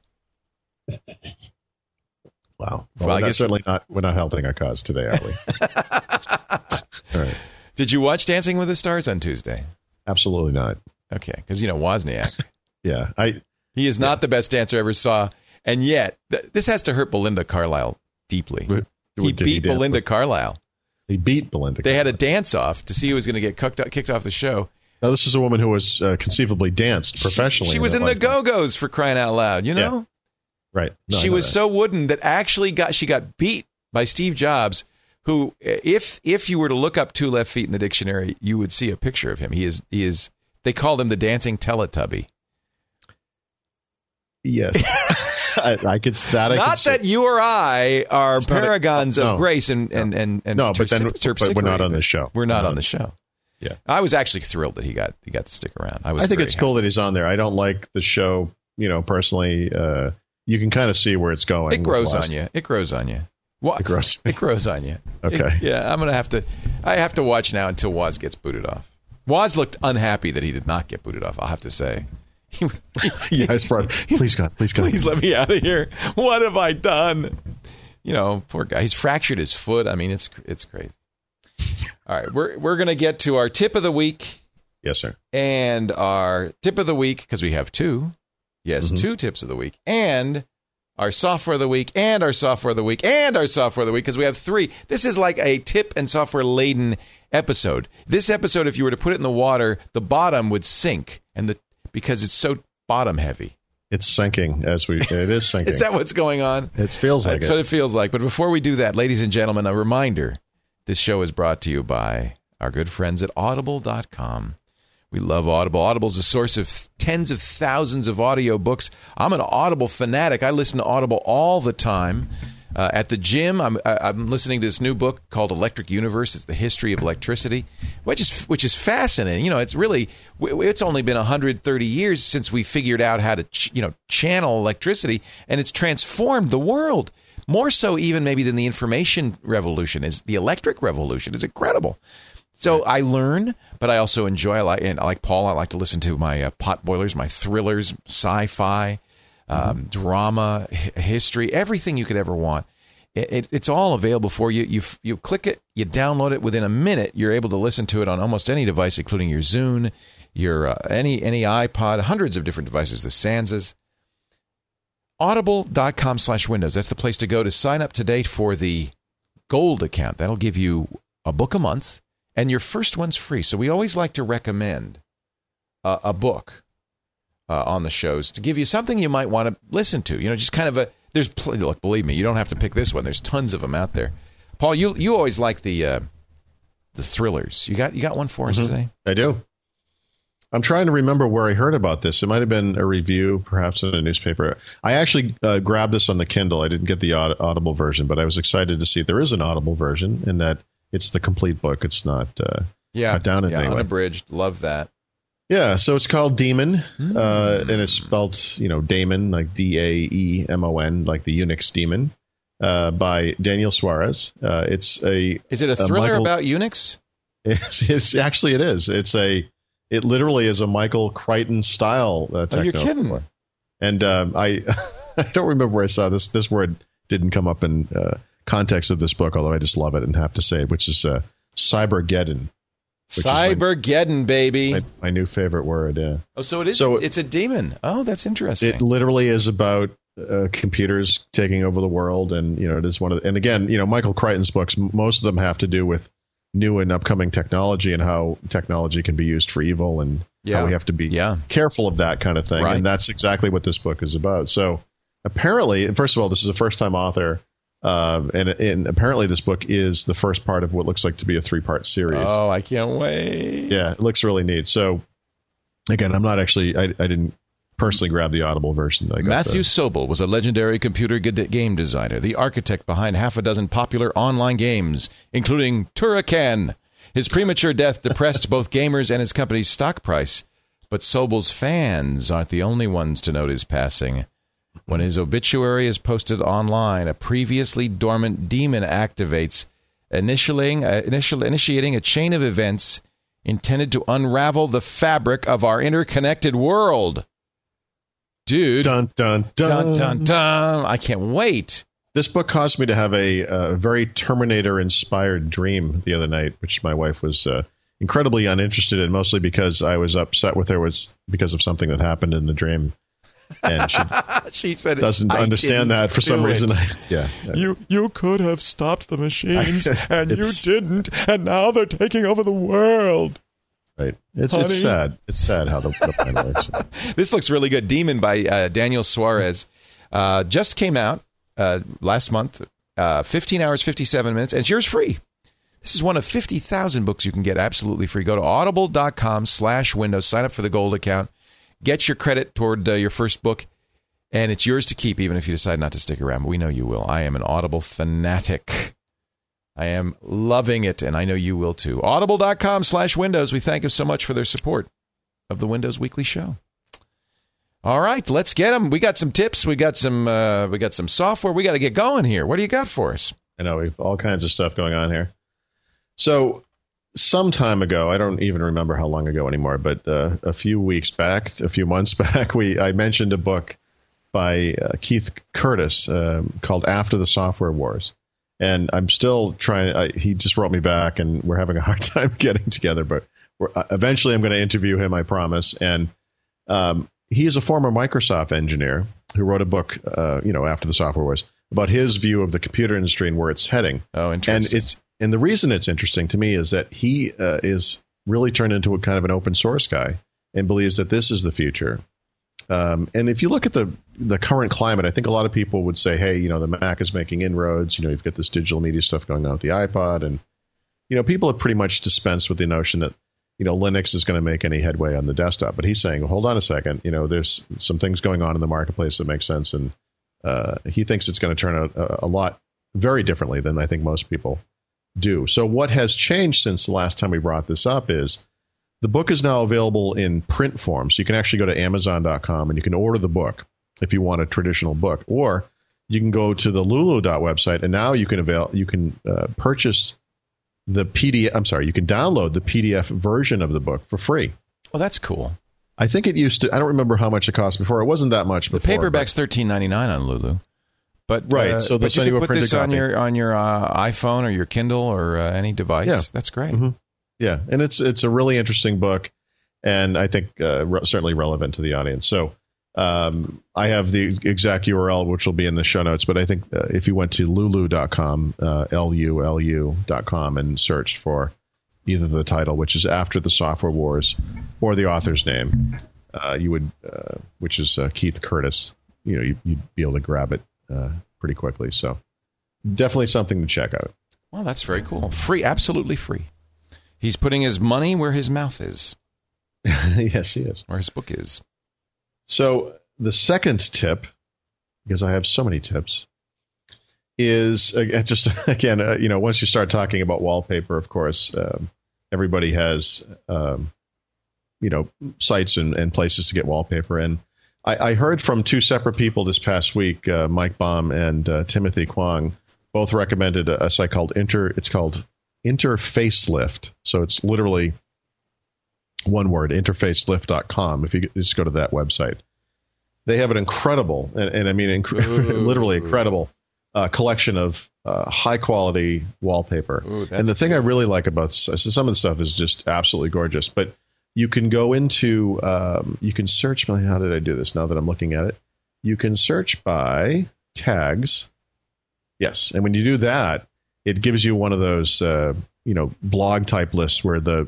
Wow. Well, we're not helping our cause today, are we? All right. Did you watch Dancing with the Stars on Tuesday? Absolutely not. Okay, because Wozniak. Yeah, he is not the best dancer I ever saw, and yet this has to hurt Belinda Carlisle deeply. He beat Belinda Carlisle. He beat Belinda. They had a dance-off to see who was going to get kicked off the show. Now, this is a woman who was conceivably danced professionally. She was in the Go-Go's, for crying out loud. Yeah. Right. No, she was so wooden that actually she got beat by Steve Jobs, who, if you were to look up 2 left feet in the dictionary, you would see a picture of him. He is. They called him the dancing Teletubby. Yes. I could not that you or I are paragons of grace and no, but we're not on the show. We're not on the show. Yeah, I was actually thrilled that he got to stick around. I think it's cool that he's on there. I don't like the show, personally. You can kind of see where it's going. It grows on you. It grows on you. What? It grows on you. Okay. I have to watch now until Woz gets booted off. Woz looked unhappy that he did not get booted off. I'll have to say. Yes, bro. Please, God. Please let me out of here. What have I done? Poor guy. He's fractured his foot. I mean, it's crazy. All right, we're going to get to our tip of the week. Yes, sir. And our tip of the week, because we have 2. Yes, 2 tips of the week. And our software of the week, and our software of the week, and our software of the week, because we have 3. This is like a tip and software laden episode. This episode, if you were to put it in the water, the bottom would sink, because it's so bottom heavy. It's sinking it is sinking. Is that what's going on? It feels like That's what it feels like. But before we do that, ladies and gentlemen, a reminder, this show is brought to you by our good friends at Audible.com. We love Audible. Audible's a source of tens of thousands of audio books. I'm an Audible fanatic. I listen to Audible all the time. At the gym, I'm listening to this new book called Electric Universe. It's the history of electricity, which is fascinating. It's only been 130 years since we figured out how to channel electricity, and it's transformed the world. More so even maybe than the information revolution is the electric revolution. Is incredible. So I learn, but I also enjoy. I like Paul. I like to listen to my potboilers, my thrillers, sci-fi. Drama, history, everything you could ever want. It's all available for you. You click it, you download it. Within a minute, you're able to listen to it on almost any device, including your Zune, your any iPod, hundreds of different devices, the Sansas. Audible.com/Windows. That's the place to go to sign up today for the Gold account. That'll give you a book a month, and your first one's free. So we always like to recommend a book on the shows to give you something you might want to listen to. Just kind of look, believe me, you don't have to pick this one. There's tons of them out there. Paul, you always like the thrillers. You got one for us today? I do. I'm trying to remember where I heard about this. It might have been a review, perhaps in a newspaper. I actually grabbed this on the Kindle. I didn't get the Audible version, but I was excited to see if there is an Audible version and that it's the complete book. It's not down in any way. Unabridged. Love that. Yeah, so it's called Demon, and it's spelled, Daemon, like Daemon, like the Unix demon, by Daniel Suarez. Is it a thriller about Unix? It is. It literally is a Michael Crichton style techno. Oh, you're kidding. And I don't remember where I saw this. This word didn't come up in context of this book, although I just love it and have to say it, which is Cybergeddon. Cybergeddon, baby. My new favorite word, yeah. Oh, so it is. So it's a demon. Oh, that's interesting. It literally is about computers taking over the world, and it is one of. And again, Michael Crichton's books, most of them have to do with new and upcoming technology and how technology can be used for evil, and how we have to be careful of that kind of thing. Right. And that's exactly what this book is about. So apparently, first of all, this is a first-time author. And apparently this book is the first part of what looks like to be a 3-part series. Oh, I can't wait. Yeah, it looks really neat. So, again, I'm not actually, I didn't personally grab the Audible version. Matthew Sobel was a legendary computer game designer, the architect behind half a dozen popular online games, including Turrican. His premature death depressed both gamers and his company's stock price, but Sobel's fans aren't the only ones to note his passing. When his obituary is posted online, a previously dormant demon activates, initiating a chain of events intended to unravel the fabric of our interconnected world. Dude. Dun, dun, dun. Dun, dun, dun. I can't wait. This book caused me to have a very Terminator-inspired dream the other night, which my wife was incredibly uninterested in, mostly because I was upset with her because of something that happened in the dream. And she said doesn't understand that for some reason. You could have stopped the machines, and you didn't, and now they're taking over the world. Right. It's sad. It's sad how the plan works. This looks really good. Demon by Daniel Suarez just came out last month. 15 hours, 57 minutes, and it's yours free. This is one of 50,000 books you can get absolutely free. Go to audible.com/Windows. Sign up for the gold account. Get your credit toward your first book, and it's yours to keep even if you decide not to stick around. But we know you will. I am an Audible fanatic. I am loving it, and I know you will too. Audible.com/Windows. We thank them so much for their support of the Windows Weekly Show. All right, let's get them. We got some tips. We got some software. We got to get going here. What do you got for us? I know we've all kinds of stuff going on here. So, some time ago, I don't even remember how long ago anymore, but a few months back, I mentioned a book by Keith Curtis called After the Software Wars. And I'm still trying, he just wrote me back, and we're having a hard time getting together, but eventually I'm going to interview him, I promise. And he is a former Microsoft engineer who wrote a book, After the Software Wars, about his view of the computer industry and where it's heading. Oh, interesting. And the reason it's interesting to me is that he is really turned into a kind of an open source guy and believes that this is the future. And if you look at the current climate, I think a lot of people would say, hey, the Mac is making inroads. You've got this digital media stuff going on with the iPod. And, people have pretty much dispensed with the notion that, Linux is going to make any headway on the desktop. But he's saying, well, hold on a second. There's some things going on in the marketplace that make sense. And he thinks it's going to turn out a lot very differently than I think most people do. So what has changed since the last time we brought this up is the book is now available in print form. So you can actually go to Amazon.com and you can order the book if you want a traditional book, or you can go to the Lulu.website and now you can purchase the PDF. I'm sorry, you can download the PDF version of the book for free. Well, that's cool. I think it used to. I don't remember how much it cost before. It wasn't that much before. The paperback's $13.99 on Lulu. But right, so but you can put this on your iPhone or your Kindle or any device. Yeah. That's great. Mm-hmm. Yeah, and it's a really interesting book, and I think certainly relevant to the audience. So I have the exact URL, which will be in the show notes. But I think if you went to lulu.com, LULU.com, and searched for either the title, which is After the Software Wars, or the author's name, you would, which is Keith Curtis. You'd be able to grab it pretty quickly. So definitely something to check out. Well, that's very cool. Free, absolutely free. He's putting his money where his mouth is. Yes, he is. Or his book is. So the second tip, because I have so many tips, is just, again, once you start talking about wallpaper, of course, everybody has, sites and places to get wallpaper. And I heard from two separate people this past week, Mike Baum and Timothy Kwong, both recommended a site called Interfacelift. So it's literally one word, interfacelift.com, if you just go to that website. They have an incredible, and I mean literally incredible, collection of high-quality wallpaper. And the thing I really like about some of the stuff is just absolutely gorgeous. But you can go into, you can search, how did I do this now that I'm looking at it? You can search by tags. Yes, and when you do that, it gives you one of those, blog type lists where the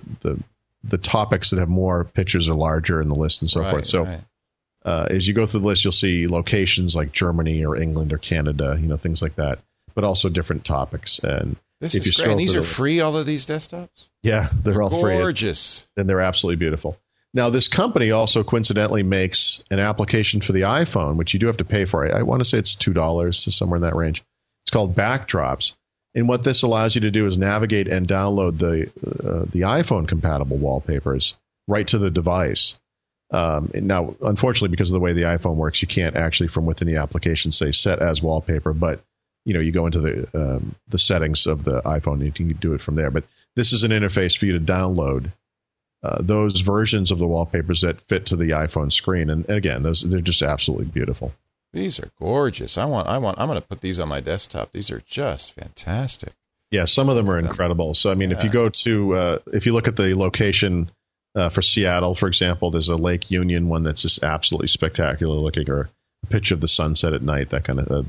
topics that have more pictures are larger in the list and so forth. So as you go through the list, you'll see locations like Germany or England or Canada, things like that, but also different topics. And this is great. And these are free, all of these desktops? Yeah, they're all free. Gorgeous. And they're absolutely beautiful. Now, this company also coincidentally makes an application for the iPhone, which you do have to pay for. I want to say it's $2, so somewhere in that range. It's called Backdrops. And what this allows you to do is navigate and download the iPhone-compatible wallpapers right to the device. Now, unfortunately, because of the way the iPhone works, you can't actually, from within the application, say set as wallpaper. But you go into the settings of the iPhone, and you can do it from there. But this is an interface for you to download those versions of the wallpapers that fit to the iPhone screen. And again, they're just absolutely beautiful. These are gorgeous. I'm going to put these on my desktop. These are just fantastic. Yeah, some of them are incredible. So, I mean, if you go to, if you look at the location for Seattle, for example, there's a Lake Union one that's just absolutely spectacular looking, or a picture of the sunset at night, that kind of,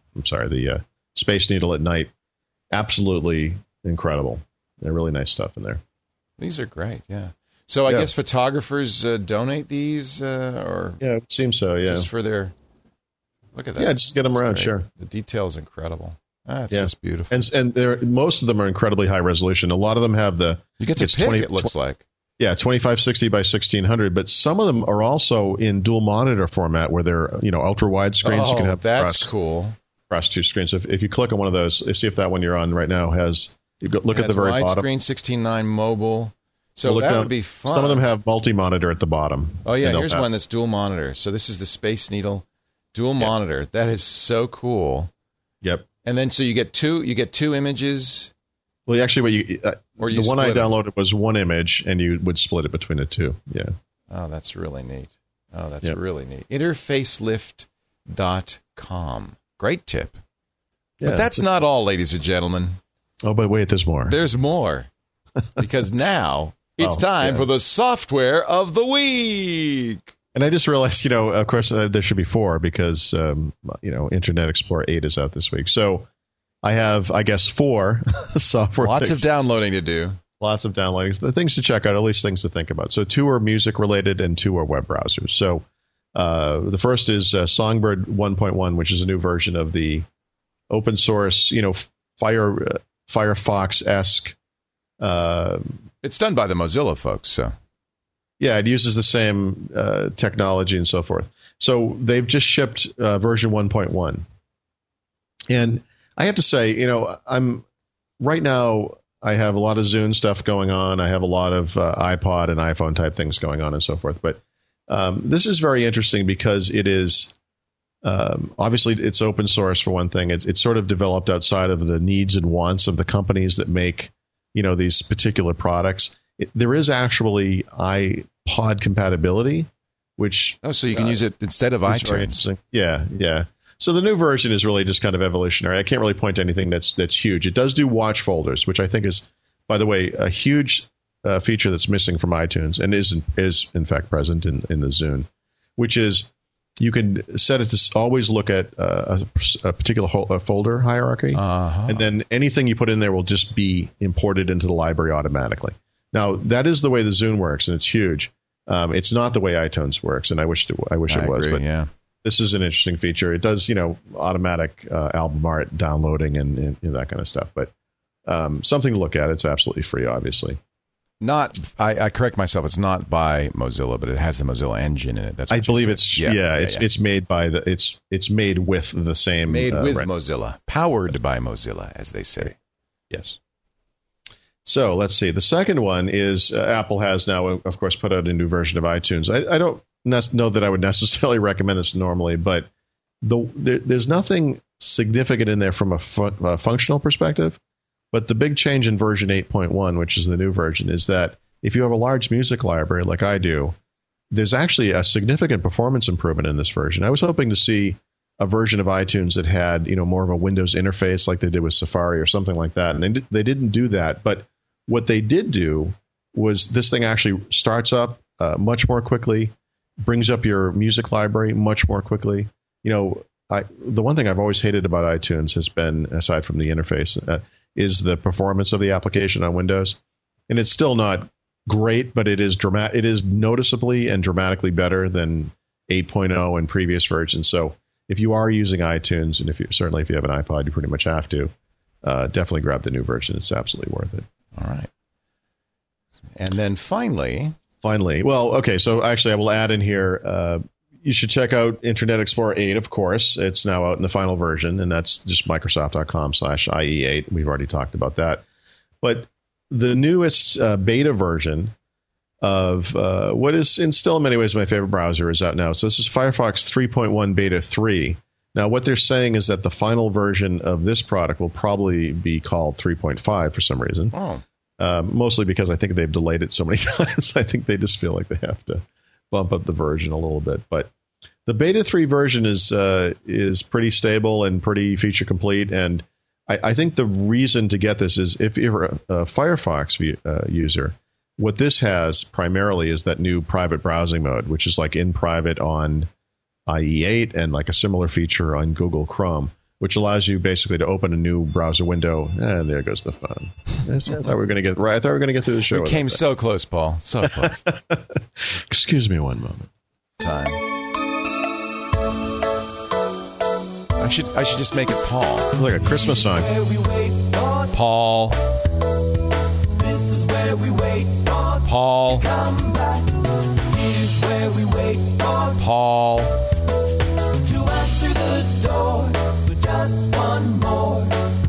the Space Needle at night. Absolutely incredible. They're really nice stuff in there. These are great, yeah. So I guess photographers donate these, or? Yeah, it seems so, yeah. Just for their... Look at that. Yeah, just get them around, great. Sure. The detail is incredible. It's just beautiful. And most of them are incredibly high resolution. A lot of them have you get to pick, it looks like. Yeah, 2560 by 1600, but some of them are also in dual monitor format where they're, ultra wide screens. Oh, you can have that's cool. Across two screens. So if you click on one of those, see if that one you're on right now has, look at the very bottom. Widescreen, 16:9 mobile. So that would be fun. Some of them have multi-monitor at the bottom. Oh, yeah, here's one that's dual monitor. So this is the Space Needle dual monitor. That is so cool. Yep. And then so you get two images. Well, actually, the one I downloaded was one image, and you would split it between the two. Yeah. Oh, that's really neat. Really neat. Interfacelift.com. Great tip. Yeah, but that's not all, ladies and gentlemen. Oh, but wait, there's more. There's more. Because now it's time for the software of the week. And I just realized, of course, there should be 4 because, Internet Explorer 8 is out this week. So I have, I guess, 4 software Lots of downloading to do. Lots of downloading. The things to check out, at least things to think about. So 2 are music-related and 2 are web browsers. So the first is Songbird 1.1, which is a new version of the open source, Firefox-esque. It's done by the Mozilla folks, so... Yeah, it uses the same technology and so forth. So they've just shipped version 1.1. And I have to say, I'm right now, I have a lot of Zune stuff going on. I have a lot of iPod and iPhone type things going on and so forth. But this is very interesting because it is, obviously, it's open source for one thing. It's sort of developed outside of the needs and wants of the companies that make, these particular products. There is actually iPod compatibility, which... Oh, so you can use it instead of iTunes. Very interesting. Yeah. So the new version is really just kind of evolutionary. I can't really point to anything that's huge. It does do watch folders, which I think is, by the way, a huge feature that's missing from iTunes and is in fact present in the Zune, which is you can set it to always look at a particular folder hierarchy, and then anything you put in there will just be imported into the library automatically. Now, that is the way the Zune works, and it's huge. It's not the way iTunes works, and I wish it was. Agree, but yeah. This is an interesting feature. It does, automatic album art downloading and that kind of stuff. But something to look at. It's absolutely free, obviously. I correct myself. It's not by Mozilla, but it has the Mozilla engine in it. That's what I believe it's it's made by it's made with the same Mozilla, powered by Mozilla, as they say. Yes. So let's see. The second one is Apple has now, of course, put out a new version of iTunes. I don't know that I would necessarily recommend this normally, but there's nothing significant in there from a functional perspective. But the big change in version 8.1, which is the new version, is that if you have a large music library like I do, there's actually a significant performance improvement in this version. I was hoping to see a version of iTunes that had, more of a Windows interface like they did with Safari or something like that. And they didn't do that. But what they did do was this thing actually starts up much more quickly, brings up your music library much more quickly. The one thing I've always hated about iTunes has been, aside from the interface, is the performance of the application on Windows. And it's still not great, but it is it is noticeably and dramatically better than 8.0 and previous versions. So if you are using iTunes, and if you have an iPod, you pretty much have to, definitely grab the new version. It's absolutely worth it. All right. And then finally, well, okay, so actually I will add in here, you should check out Internet Explorer 8, of course. It's now out in the final version, and that's just Microsoft.com/IE8. We've already talked about that. But the newest beta version of what is still in many ways my favorite browser is out now. So this is Firefox 3.1 Beta 3. Now, what they're saying is that the final version of this product will probably be called 3.5 for some reason. Oh. Mostly because I think they've delayed it so many times. I think they just feel like they have to bump up the version a little bit. But the Beta 3 version is pretty stable and pretty feature complete. And I think the reason to get this is if you're a Firefox user, what this has primarily is that new private browsing mode, which is like in private on IE8 and like a similar feature on Google Chrome, which allows you basically to open a new browser window. And there goes the phone. I thought we were going to get through the show. We came so close, Paul. So close. Excuse me one moment. Time. I should just make it Paul. It's like a Christmas song. Paul. This is where we wait for Paul. come back. Here's where we wait for Paul. to answer the door for just one more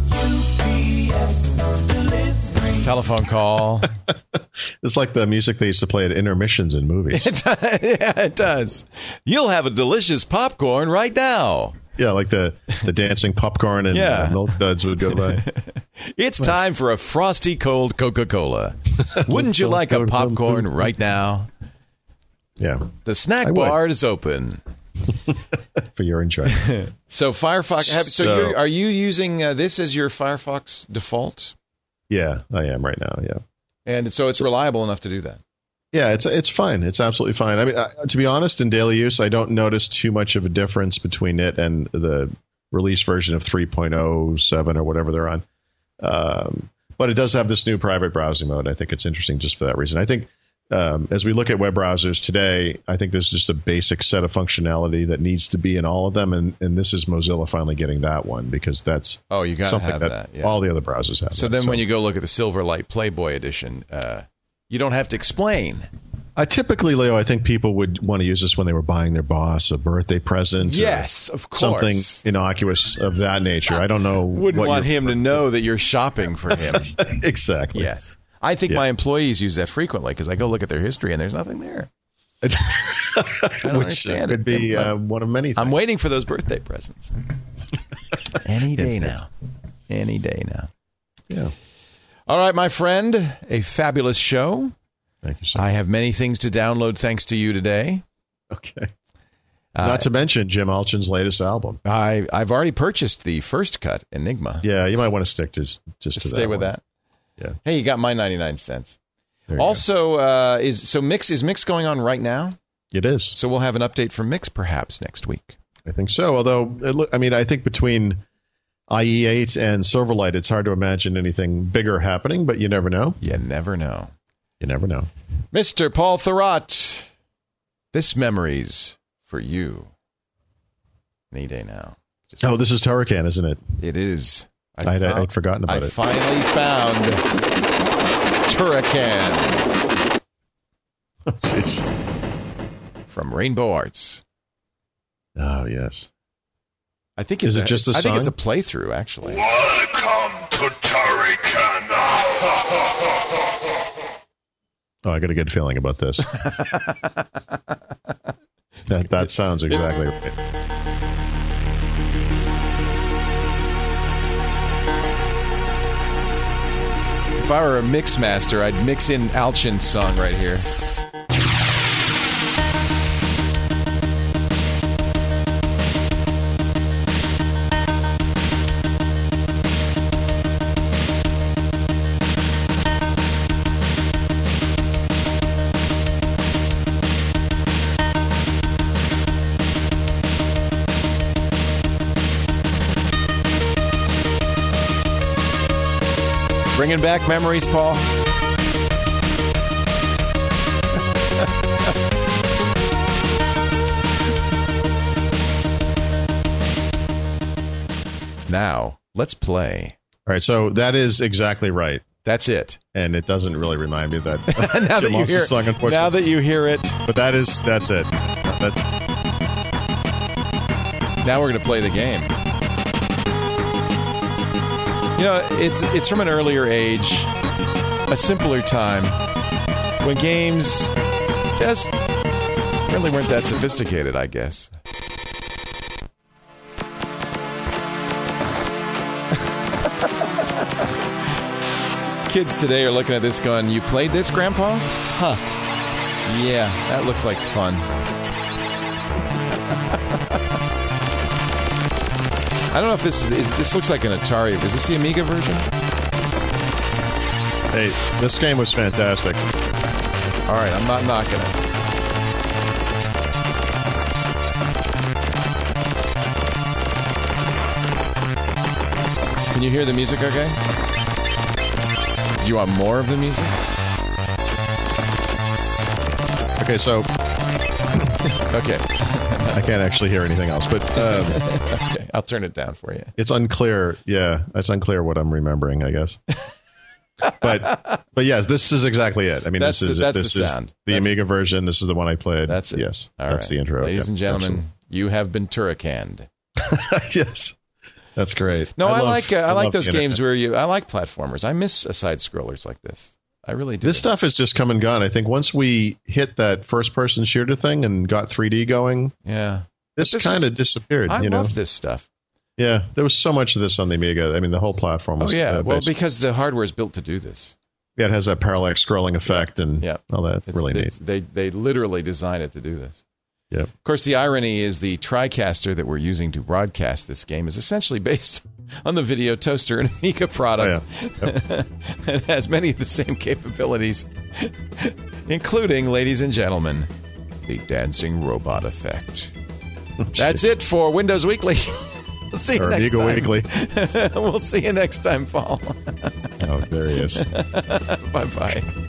UPS delivery. Telephone call. It's like the music they used to play at intermissions in movies. Yeah, it does. You'll have a delicious popcorn right now. Yeah, like the dancing popcorn and milk duds would go by. It's time for a frosty cold Coca-Cola. Wouldn't you like a popcorn right now? Yeah. The snack bar is open. For your enjoyment. So Firefox. Are you using this as your Firefox default? Yeah, I am right now. Yeah. And so it's reliable enough to do that. Yeah, it's fine. It's absolutely fine. I mean, to be honest, in daily use, I don't notice too much of a difference between it and the release version of 3.07 or whatever they're on. But it does have this new private browsing mode. I think it's interesting just for that reason. I think as we look at web browsers today, I think there's just a basic set of functionality that needs to be in all of them. And this is Mozilla finally getting that one because that's you got to have that. Yeah. All the other browsers have so that. Then when you go look at the Silverlight Playboy edition, you don't have to explain. Typically, Leo, I think people would want to use this when they were buying their boss a birthday present. Yes, of course. Something innocuous of that nature. I don't know. Wouldn't want him to know that you're shopping for him. Exactly. Yes. I think my employees use that frequently because I go look at their history and there's nothing there. I don't understand. It could be one of many things. I'm waiting for those birthday presents. Any day now. Any day now. Yeah. All right, my friend, a fabulous show. Thank you, sir. I have many things to download thanks to you today. Okay. Not to mention Jim Alchin's latest album. I've already purchased the first cut, Enigma. Yeah, you might want to stick just to stay with that. Yeah. Hey, you got my 99 cents. Also, is Mix going on right now? It is. So we'll have an update from Mix perhaps next week. I think so. Although, I think between IE8 and Silverlight, it's hard to imagine anything bigger happening, but you never know. You never know. You never know. Mr. Paul Thurrott, this memory's for you. Any day now. This is Turrican, isn't it? It is. I'd forgotten about it. I finally found Turrican. Oh, jeez. From Rainbow Arts. Oh, yes. I think Is it just a I think song? it's a playthrough, actually. Welcome to Turrican. Oh, I got a good feeling about this. that sounds exactly right. If I were a mix master, I'd mix in Alchin's song right here. Bringing back memories, Paul. Now, let's play. All right, so that is exactly right. That's it. And it doesn't really remind me of that now, that you hear, song, unfortunately. now that you hear it. But that's it. Now we're going to play the game. You know, it's from an earlier age, a simpler time, when games just really weren't that sophisticated, I guess. Kids today are looking at this going, "You played this, Grandpa? Huh. Yeah, that looks like fun." I don't know if this looks like an Atari. Is this the Amiga version? Hey, this game was fantastic. All right, I'm not knocking it. Can you hear the music okay? Do you want more of the music? Okay, so... Okay. I can't actually hear anything else, but... okay, I'll turn it down for you. It's unclear. Yeah, it's unclear what I'm remembering, I guess. But yes, this is exactly it. I mean, this is the sound. The Amiga version. This is the one I played. That's it. Yes, all that's right. the intro. Ladies and gentlemen, you have been Turricaned. Yes, that's great. No, I like those games internet. where I like platformers. I miss side scrollers like this. I really do. This stuff has just come and gone. I think once we hit that first-person shooter thing and got 3D going, yeah, this kind of disappeared. I you love know? this stuff. Yeah, there was so much of this on the Amiga. I mean, the whole platform was. Oh yeah, well, based- because the hardware is built to do this. Yeah, it has that parallax scrolling effect and all that. It's really neat. They literally designed it to do this. Yeah. Of course, the irony is the TriCaster that we're using to broadcast this game is essentially based on the Video Toaster, an Amiga product. Oh, yeah. Yep. It has many of the same capabilities, including, ladies and gentlemen, the dancing robot effect. That's it for Windows Weekly. We'll see you next time. Amiga Weekly. We'll see you next time, Paul. Oh, there he is. Bye-bye.